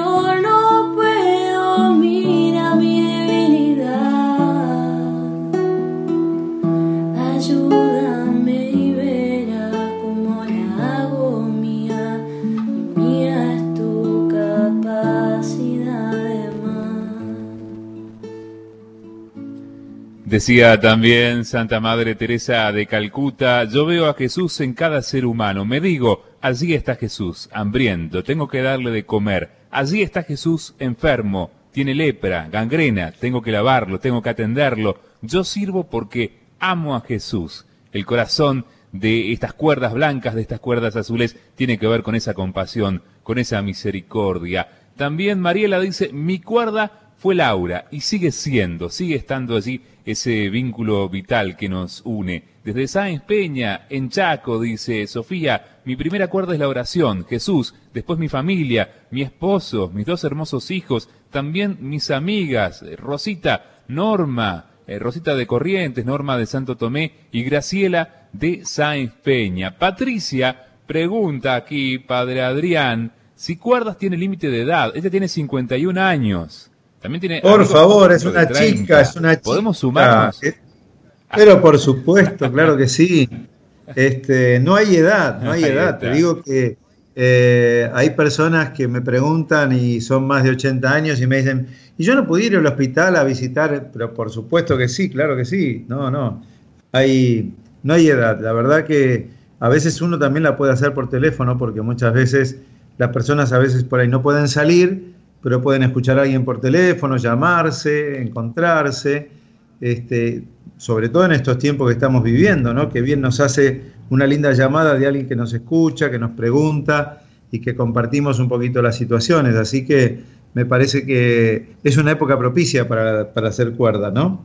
Decía también Santa Madre Teresa de Calcuta, yo veo a Jesús en cada ser humano, me digo, allí está Jesús, hambriento, tengo que darle de comer, allí está Jesús enfermo, tiene lepra, gangrena, tengo que lavarlo, tengo que atenderlo, yo sirvo porque amo a Jesús. El corazón de estas cuerdas blancas, de estas cuerdas azules, tiene que ver con esa compasión, con esa misericordia. También Mariela dice, mi cuerda fue Laura y sigue estando allí ese vínculo vital que nos une. Desde Sáenz Peña, en Chaco, dice Sofía, mi primera cuerda es la oración, Jesús, después mi familia, mi esposo, mis 2 hermosos hijos, también mis amigas, Rosita, Norma, Rosita de Corrientes, Norma de Santo Tomé y Graciela de Sáenz Peña. Patricia pregunta aquí, Padre Adrián, si cuerdas tiene límite de edad. Ella tiene 51 años. También tiene. Por favor, es una chica, es una chica. ¿Podemos sumarnos? Pero por supuesto, claro que sí. No hay edad, no hay edad. Te digo que hay personas que me preguntan y son más de 80 años y me dicen, ¿y yo no puedo ir al hospital a visitar? Pero por supuesto que sí, claro que sí. No hay edad. La verdad que a veces uno también la puede hacer por teléfono porque muchas veces las personas a veces por ahí no pueden salir, pero pueden escuchar a alguien por teléfono, llamarse, encontrarse, sobre todo en estos tiempos que estamos viviendo, ¿no? Que bien nos hace una linda llamada de alguien que nos escucha, que nos pregunta y que compartimos un poquito las situaciones. Así que me parece que es una época propicia para hacer cuerda, ¿no?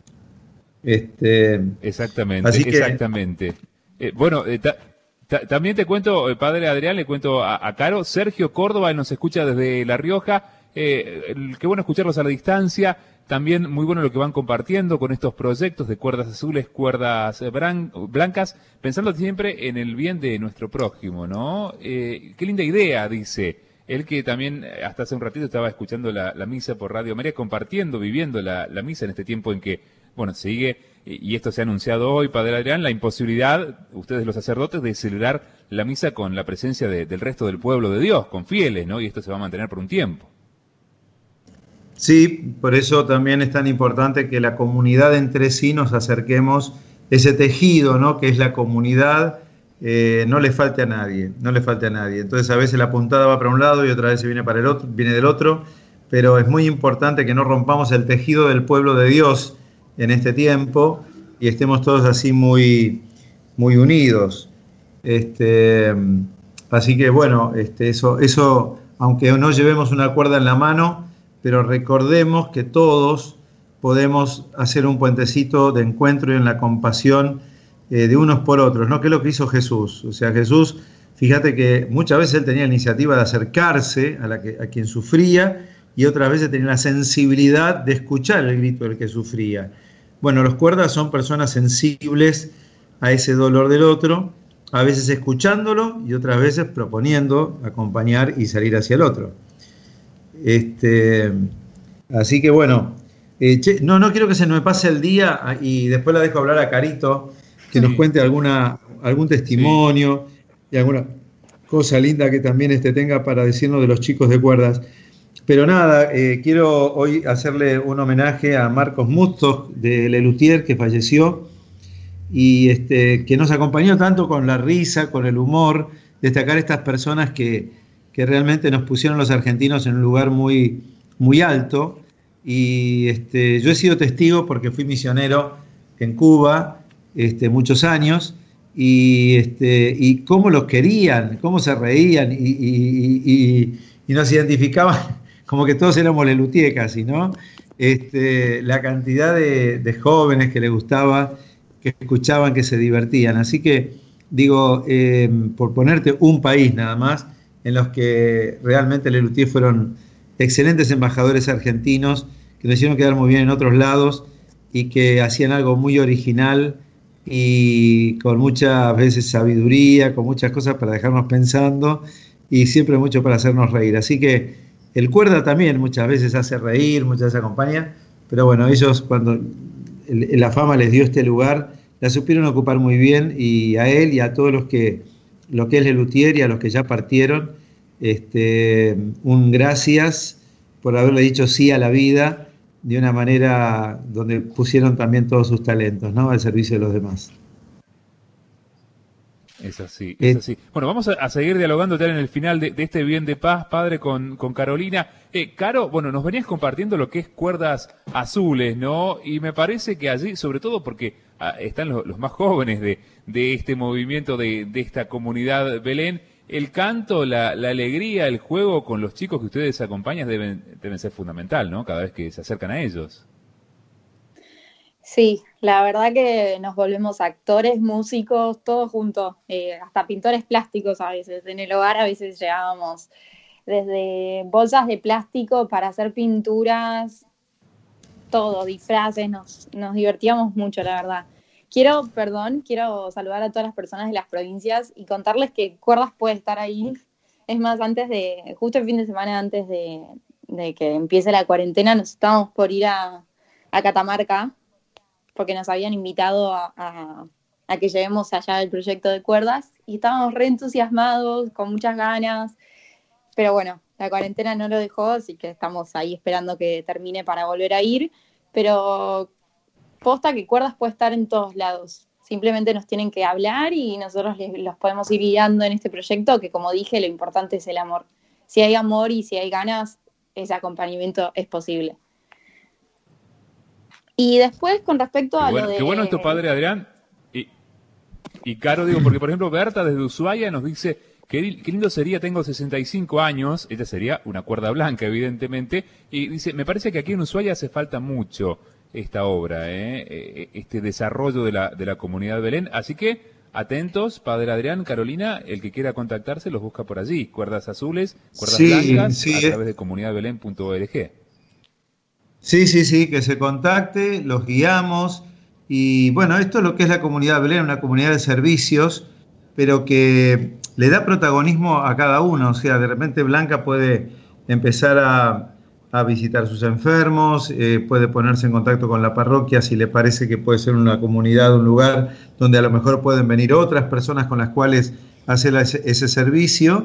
Exactamente, así que, exactamente. También te cuento, Padre Adrián, le cuento a Caro, Sergio Córdoba nos escucha desde La Rioja, qué bueno escucharlos a la distancia, también muy bueno lo que van compartiendo con estos proyectos de cuerdas azules, cuerdas blancas, pensando siempre en el bien de nuestro prójimo, ¿no? Qué linda idea, dice, él que también hasta hace un ratito estaba escuchando la misa por Radio María, compartiendo, viviendo la misa en este tiempo en que, bueno, sigue. Y esto se ha anunciado hoy, Padre Adrián, la imposibilidad, ustedes los sacerdotes, de celebrar la misa con la presencia del resto del pueblo de Dios, con fieles, ¿no? Y esto se va a mantener por un tiempo. Sí, por eso también es tan importante que la comunidad entre sí nos acerquemos, ese tejido, ¿no? Que es la comunidad, no le falte a nadie, no le falte a nadie. Entonces a veces la puntada va para un lado y otra vez viene para el otro, viene del otro, pero es muy importante que no rompamos el tejido del pueblo de Dios en este tiempo y estemos todos así muy unidos. Así que bueno, eso, aunque no llevemos una cuerda en la mano, pero recordemos que todos podemos hacer un puentecito de encuentro en la compasión de unos por otros, ¿no? Que es lo que hizo Jesús. O sea, Jesús, fíjate que muchas veces él tenía la iniciativa de acercarse a quien sufría, y otras veces tenía la sensibilidad de escuchar el grito del que sufría. Bueno, los cuerdas son personas sensibles a ese dolor del otro, a veces escuchándolo y otras veces proponiendo acompañar y salir hacia el otro. Así que bueno, no quiero que se me pase el día y después la dejo hablar a Carito, que nos cuente algún testimonio y alguna cosa linda que también tenga para decirnos de los chicos de cuerdas. Pero nada, quiero hoy hacerle un homenaje a Marcos Mustos de Lelutier, que falleció y que nos acompañó tanto con la risa, con el humor, destacar estas personas que realmente nos pusieron los argentinos en un lugar muy, muy alto. Y yo he sido testigo porque fui misionero en Cuba muchos años y cómo los querían, cómo se reían y nos identificaban como que todos éramos Lelutier casi, ¿no? La cantidad de jóvenes que les gustaba, que escuchaban, que se divertían. Así que, digo, por ponerte un país nada más, en los que realmente Lelutier fueron excelentes embajadores argentinos, que nos hicieron quedar muy bien en otros lados y que hacían algo muy original y con muchas veces sabiduría, con muchas cosas para dejarnos pensando y siempre mucho para hacernos reír. Así que el cuerda también muchas veces hace reír, muchas veces acompaña, pero bueno, ellos cuando la fama les dio este lugar, la supieron ocupar muy bien, y a él y a todos lo que es Lelutier y a los que ya partieron, un gracias por haberle dicho sí a la vida de una manera donde pusieron también todos sus talentos, ¿no?, al servicio de los demás. Es así, es así. Bueno, vamos a seguir dialogando en el final de este Bien de Paz, padre, con Carolina. Caro, bueno, nos venías compartiendo lo que es Cuerdas Azules, ¿no? Y me parece que allí, sobre todo porque están los más jóvenes de este movimiento, de esta comunidad Belén, el canto, la alegría, el juego con los chicos que ustedes acompañan deben ser fundamental, ¿no?, cada vez que se acercan a ellos. Sí, la verdad que nos volvemos actores, músicos, todos juntos, hasta pintores plásticos a veces. En el hogar a veces llevábamos desde bolsas de plástico para hacer pinturas, todo, disfraces, nos divertíamos mucho, la verdad. Quiero saludar a todas las personas de las provincias y contarles que Cuerdas puede estar ahí. Es más, justo el fin de semana antes de que empiece la cuarentena, nos estábamos por ir a Catamarca, porque nos habían invitado a que llevemos allá el proyecto de Cuerdas, y estábamos re entusiasmados, con muchas ganas, pero bueno, la cuarentena no lo dejó, así que estamos ahí esperando que termine para volver a ir, pero posta que Cuerdas puede estar en todos lados, simplemente nos tienen que hablar y nosotros los podemos ir guiando en este proyecto, que como dije, lo importante es el amor. Si hay amor y si hay ganas, ese acompañamiento es posible. Y después, con respecto a lo de... Qué bueno esto, padre Adrián. Y Caro, digo, porque por ejemplo Berta desde Ushuaia nos dice, qué lindo sería, tengo 65 años, ella sería una cuerda blanca, evidentemente, y dice, me parece que aquí en Ushuaia hace falta mucho esta obra, este desarrollo de la comunidad Belén, así que atentos, padre Adrián, Carolina, el que quiera contactarse los busca por allí, Cuerdas Azules, Cuerdas Blancas, a través de comunidadbelén.org. Sí, que se contacte, los guiamos. Y bueno, esto es lo que es la comunidad Belén, una comunidad de servicios, pero que le da protagonismo a cada uno. O sea, de repente Blanca puede empezar a visitar sus enfermos, puede ponerse en contacto con la parroquia si le parece que puede ser una comunidad, un lugar donde a lo mejor pueden venir otras personas con las cuales hacer ese servicio,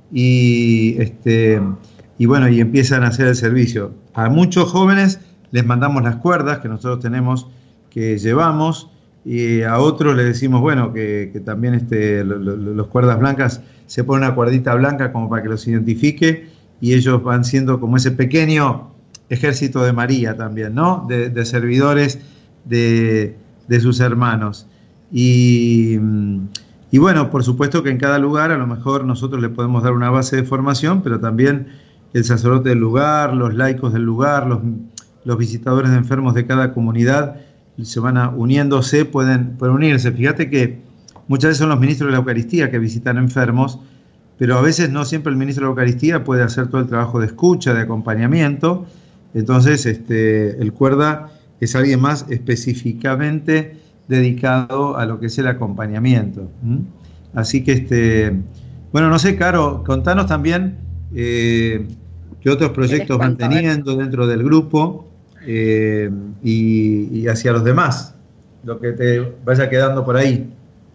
y bueno, y empiezan a hacer el servicio. A muchos jóvenes les mandamos las cuerdas que nosotros tenemos, que llevamos, y a otros les decimos, bueno, que también los cuerdas blancas, se pone una cuerdita blanca como para que los identifique, y ellos van siendo como ese pequeño ejército de María también, ¿no?, de servidores de sus hermanos. Y bueno, por supuesto que en cada lugar a lo mejor nosotros le podemos dar una base de formación, pero también el sacerdote del lugar, los laicos del lugar, los visitadores de enfermos de cada comunidad se van uniéndose, pueden unirse. Fíjate que muchas veces son los ministros de la Eucaristía que visitan enfermos, pero a veces no siempre el ministro de la Eucaristía puede hacer todo el trabajo de escucha, de acompañamiento. Entonces el cuerda es alguien más específicamente dedicado a lo que es el acompañamiento. Así que bueno, no sé, Caro, contanos también qué otros proyectos van teniendo dentro del grupo, y hacia los demás, lo que te vaya quedando por ahí.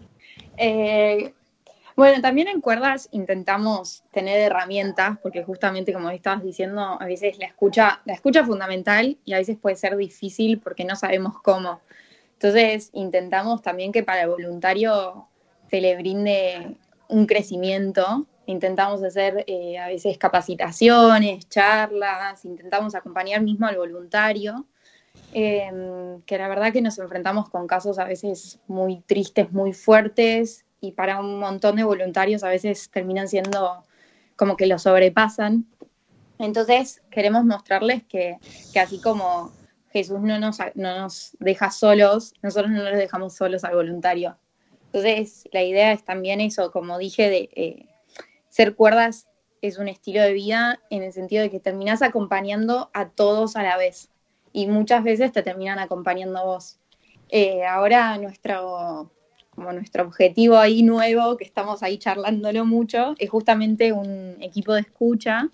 Bueno, también en Cuerdas intentamos tener herramientas, porque justamente como estabas diciendo, a veces la escucha es fundamental y a veces puede ser difícil porque no sabemos cómo. Entonces intentamos también que para el voluntario se le brinde un crecimiento. Intentamos hacer a veces capacitaciones, charlas, intentamos acompañar mismo al voluntario, que la verdad que nos enfrentamos con casos a veces muy tristes, muy fuertes, y para un montón de voluntarios a veces terminan siendo como que lo sobrepasan. Entonces queremos mostrarles que así como Jesús no nos deja solos, nosotros no los dejamos solos al voluntario. Entonces la idea es también eso, como dije, de ser cuerdas es un estilo de vida en el sentido de que terminás acompañando a todos a la vez y muchas veces te terminan acompañando a vos. Ahora nuestro objetivo ahí nuevo, que estamos ahí charlándolo mucho, es justamente un equipo de escucha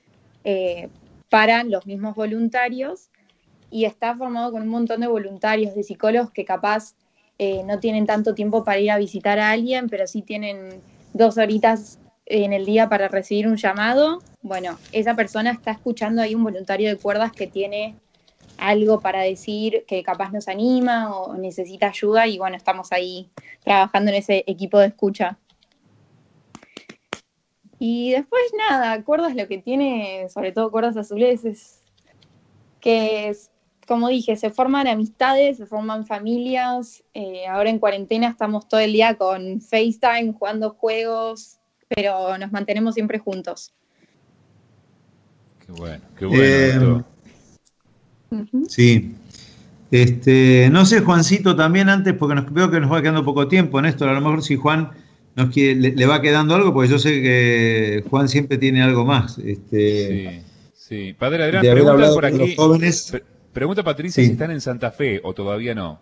para los mismos voluntarios, y está formado con un montón de voluntarios, de psicólogos que capaz no tienen tanto tiempo para ir a visitar a alguien, pero sí tienen 2 horitas en el día para recibir un llamado. Bueno, esa persona está escuchando ahí un voluntario de cuerdas que tiene algo para decir que capaz nos anima o necesita ayuda, y bueno, estamos ahí trabajando en ese equipo de escucha. Y después nada, Cuerdas lo que tiene, sobre todo Cuerdas Azules, es que, como dije, se forman amistades, se forman familias. Ahora en cuarentena estamos todo el día con FaceTime, jugando juegos, pero nos mantenemos siempre juntos. Qué bueno. Sí. No sé, Juancito, también antes, porque veo que nos va quedando poco tiempo, Néstor, a lo mejor si Juan le va quedando algo, porque yo sé que Juan siempre tiene algo más. Sí. Padre Adrián, pregunta por aquí. Pregunta Patricia si están en Santa Fe o todavía no.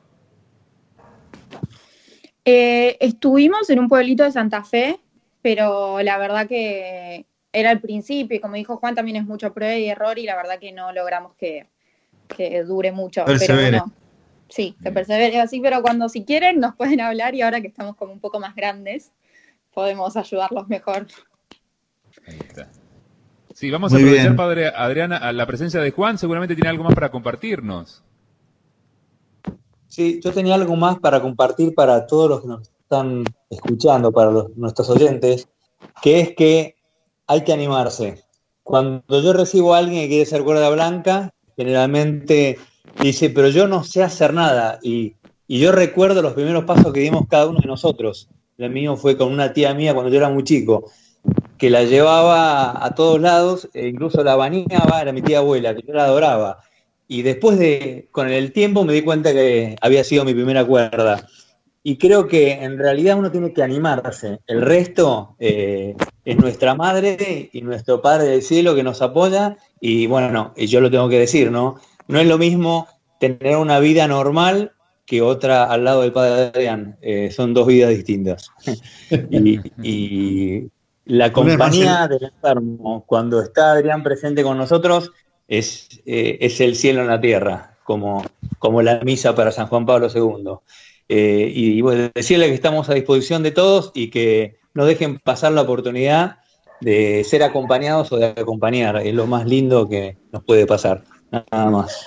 Estuvimos en un pueblito de Santa Fe, pero la verdad que era el principio, y como dijo Juan, también es mucho prueba y error, y la verdad que no logramos que dure mucho. Persevere. Pero bueno, sí, que persevere así, pero si quieren nos pueden hablar, y ahora que estamos como un poco más grandes, podemos ayudarlos mejor. Ahí está. Sí, vamos a aprovechar, Padre Adrián, a la presencia de Juan, seguramente tiene algo más para compartirnos. Sí, yo tenía algo más para compartir para todos los que nos están escuchando, para nuestros oyentes, que es que hay que animarse. Cuando yo recibo a alguien que quiere ser cuerda blanca, generalmente dice, pero yo no sé hacer nada. Y yo recuerdo los primeros pasos que dimos cada uno de nosotros. El mío fue con una tía mía cuando yo era muy chico, que la llevaba a todos lados, e incluso la bañaba, era mi tía abuela, que yo la adoraba. Y después con el tiempo me di cuenta que había sido mi primera cuerda. Y creo que en realidad uno tiene que animarse. El resto es nuestra madre y nuestro Padre del Cielo que nos apoya. Y bueno, y yo lo tengo que decir, ¿no? No es lo mismo tener una vida normal que otra al lado del Padre Adrián. Son dos vidas distintas. y la compañía del enfermo, cuando está Adrián presente con nosotros, es el cielo en la tierra, como la misa para San Juan Pablo II. Y bueno, decirle que estamos a disposición de todos y que no dejen pasar la oportunidad de ser acompañados o de acompañar. Es lo más lindo que nos puede pasar. Nada más.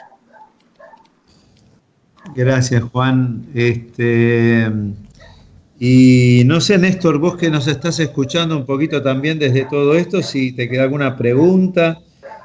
Gracias, Juan. Y no sé, Néstor, vos que nos estás escuchando un poquito también desde todo esto, si te queda alguna pregunta,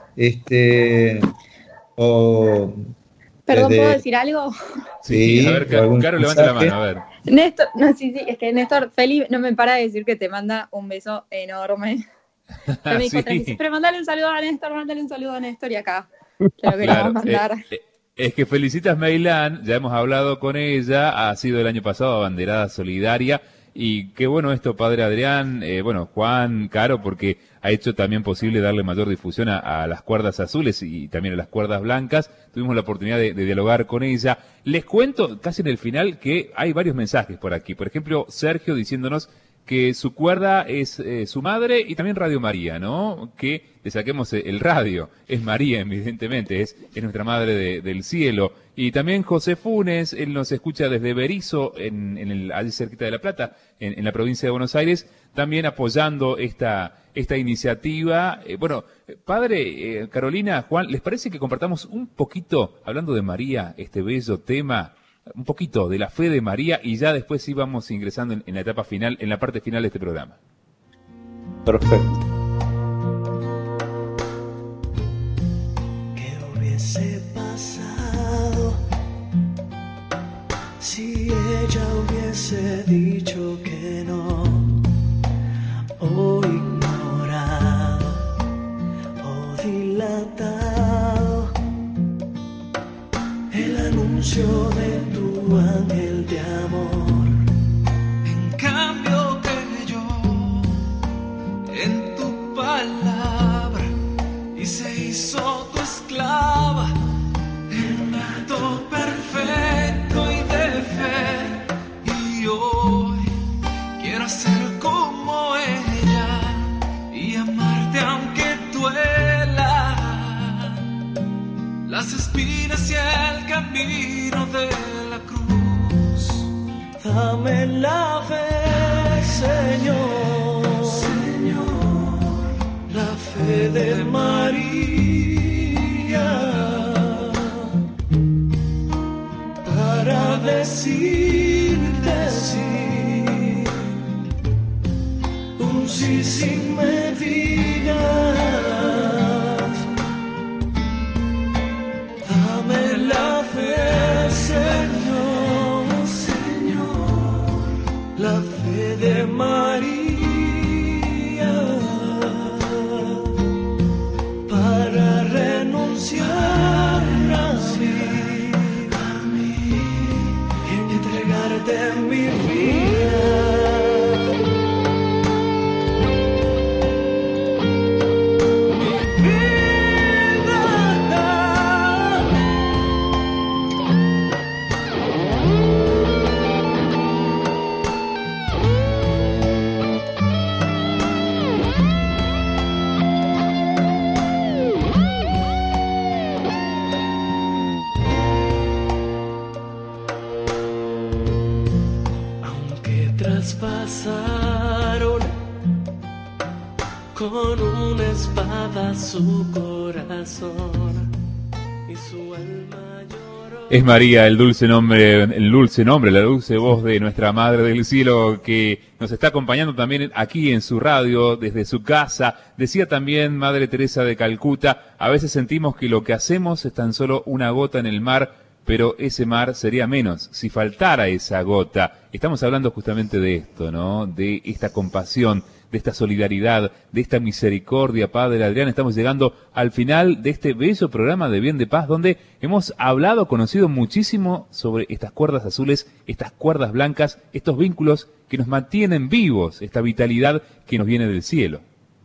o... Perdón, ¿puedo decir algo? Sí, a ver, Caro, levanta la mano, a ver. Néstor, es que Néstor, Feli no me para de decir que te manda un beso enorme. Me dijo, pero mandale un saludo a Néstor, y acá te lo queremos mandar. Es que Felicitas Meilán, ya hemos hablado con ella, ha sido el año pasado abanderada solidaria, y qué bueno esto, Padre Adrián, Juan, Caro, porque ha hecho también posible darle mayor difusión a las cuerdas azules y también a las cuerdas blancas. Tuvimos la oportunidad de dialogar con ella. Les cuento casi en el final que hay varios mensajes por aquí. Por ejemplo, Sergio diciéndonos que su cuerda es su madre y también Radio María, ¿no? Que le saquemos el radio. Es María, evidentemente, es nuestra madre del cielo. Y también José Funes, él nos escucha desde Berizo, allí cerquita de La Plata, en la provincia de Buenos Aires, también apoyando esta iniciativa. Padre, Carolina, Juan, ¿les parece que compartamos un poquito, hablando de María, este bello tema, un poquito de la fe de María, y ya después sí vamos ingresando en la etapa final, en la parte final de este programa? Perfecto. ¿Qué hubiese pasado si ella hubiese dicho que no, o ignorado, o dilatado el anuncio de tu ángel de amor? En cambio creyó en tu palabra y se hizo tu esclava en un acto perfecto y de fe. Y hoy quiero ser como ella y amarte aunque duela las espinas y el camino de la cruz. Dame la fe, Señor, la fe de María. y sin medidas. Dame la fe, Señor, la fe de María, para renunciar a mí y entregarte mi vida. Traspasaron con una espada su corazón y su alma lloró. Es María el dulce nombre, la dulce voz de nuestra Madre del Cielo, que nos está acompañando también aquí en su radio, desde su casa. Decía también Madre Teresa de Calcuta, a veces sentimos que lo que hacemos es tan solo una gota en el mar, pero ese mar sería menos si faltara esa gota. Estamos hablando justamente de esto, ¿no? De esta compasión, de esta solidaridad, de esta misericordia, Padre Adrián. Estamos llegando al final de este bello programa de Bien de Paz, donde hemos hablado, conocido muchísimo sobre estas cuerdas azules, estas cuerdas blancas, estos vínculos que nos mantienen vivos, esta vitalidad que nos viene del cielo.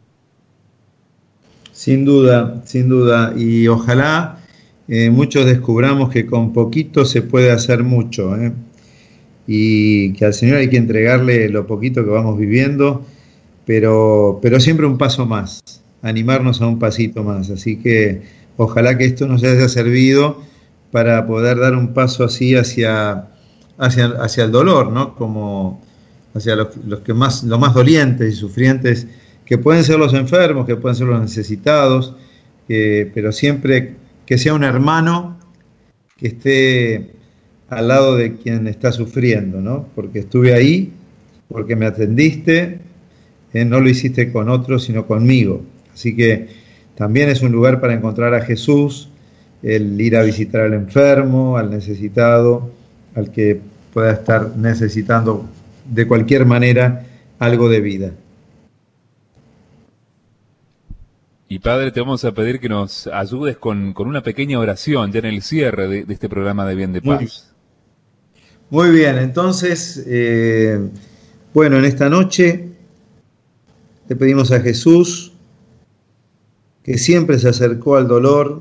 Sin duda, y ojalá muchos descubramos que con poquito se puede hacer mucho, y que al Señor hay que entregarle lo poquito que vamos viviendo, pero siempre un paso más, animarnos a un pasito más. Así que ojalá que esto nos haya servido para poder dar un paso así hacia el dolor, ¿no? Como hacia los más dolientes y sufrientes, que pueden ser los enfermos, que pueden ser los necesitados, pero siempre que sea un hermano que esté al lado de quien está sufriendo, ¿no? Porque estuve ahí, porque me atendiste, no lo hiciste con otros, sino conmigo. Así que también es un lugar para encontrar a Jesús, el ir a visitar al enfermo, al necesitado, al que pueda estar necesitando de cualquier manera algo de vida. Y Padre, te vamos a pedir que nos ayudes con una pequeña oración ya en el cierre de este programa de Bien de Paz. Muy bien, entonces, bueno, en esta noche le pedimos a Jesús, que siempre se acercó al dolor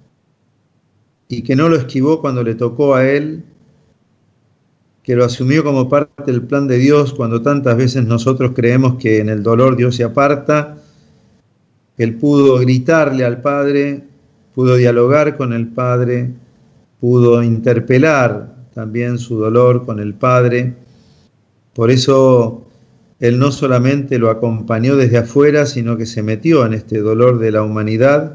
y que no lo esquivó cuando le tocó a él, que lo asumió como parte del plan de Dios cuando tantas veces nosotros creemos que en el dolor Dios se aparta. Él pudo gritarle al Padre, pudo dialogar con el Padre, pudo interpelar también su dolor con el Padre. Por eso Él no solamente lo acompañó desde afuera, sino que se metió en este dolor de la humanidad,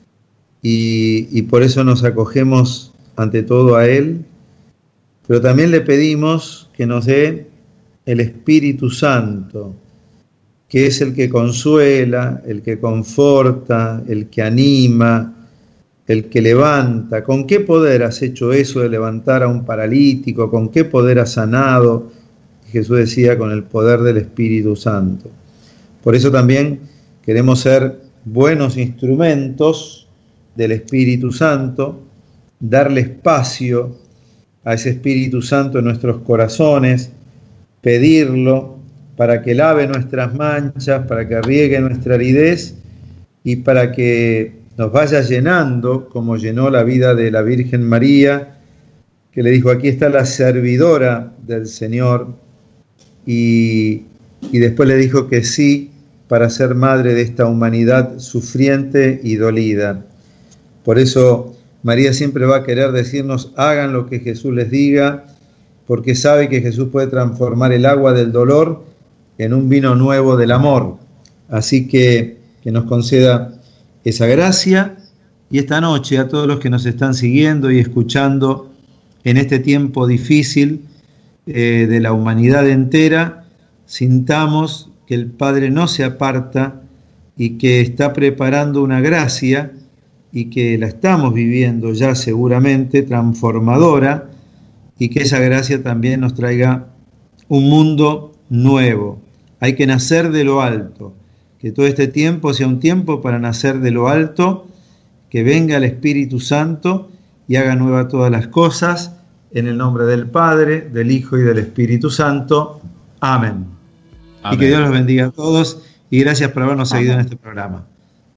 y por eso nos acogemos ante todo a Él. Pero también le pedimos que nos dé el Espíritu Santo, que es el que consuela, el que conforta, el que anima, el que levanta. ¿Con qué poder has hecho eso de levantar a un paralítico? ¿Con qué poder has sanado? Jesús decía, con el poder del Espíritu Santo. Por eso también queremos ser buenos instrumentos del Espíritu Santo, darle espacio a ese Espíritu Santo en nuestros corazones, pedirlo para que lave nuestras manchas, para que riegue nuestra aridez y para que nos vaya llenando, como llenó la vida de la Virgen María, que le dijo, aquí está la servidora del Señor, y después le dijo que sí para ser madre de esta humanidad sufriente y dolida. Por eso María siempre va a querer decirnos, hagan lo que Jesús les diga, porque sabe que Jesús puede transformar el agua del dolor en un vino nuevo del amor. Así que nos conceda esa gracia, y esta noche a todos los que nos están siguiendo y escuchando en este tiempo difícil de la humanidad entera, sintamos que el Padre no se aparta y que está preparando una gracia y que la estamos viviendo ya seguramente, transformadora, y que esa gracia también nos traiga un mundo nuevo. Hay que nacer de lo alto, que todo este tiempo sea un tiempo para nacer de lo alto, que venga el Espíritu Santo y haga nueva todas las cosas, en el nombre del Padre, del Hijo y del Espíritu Santo. Amén. Y que Dios los bendiga a todos y gracias por habernos seguido en este programa.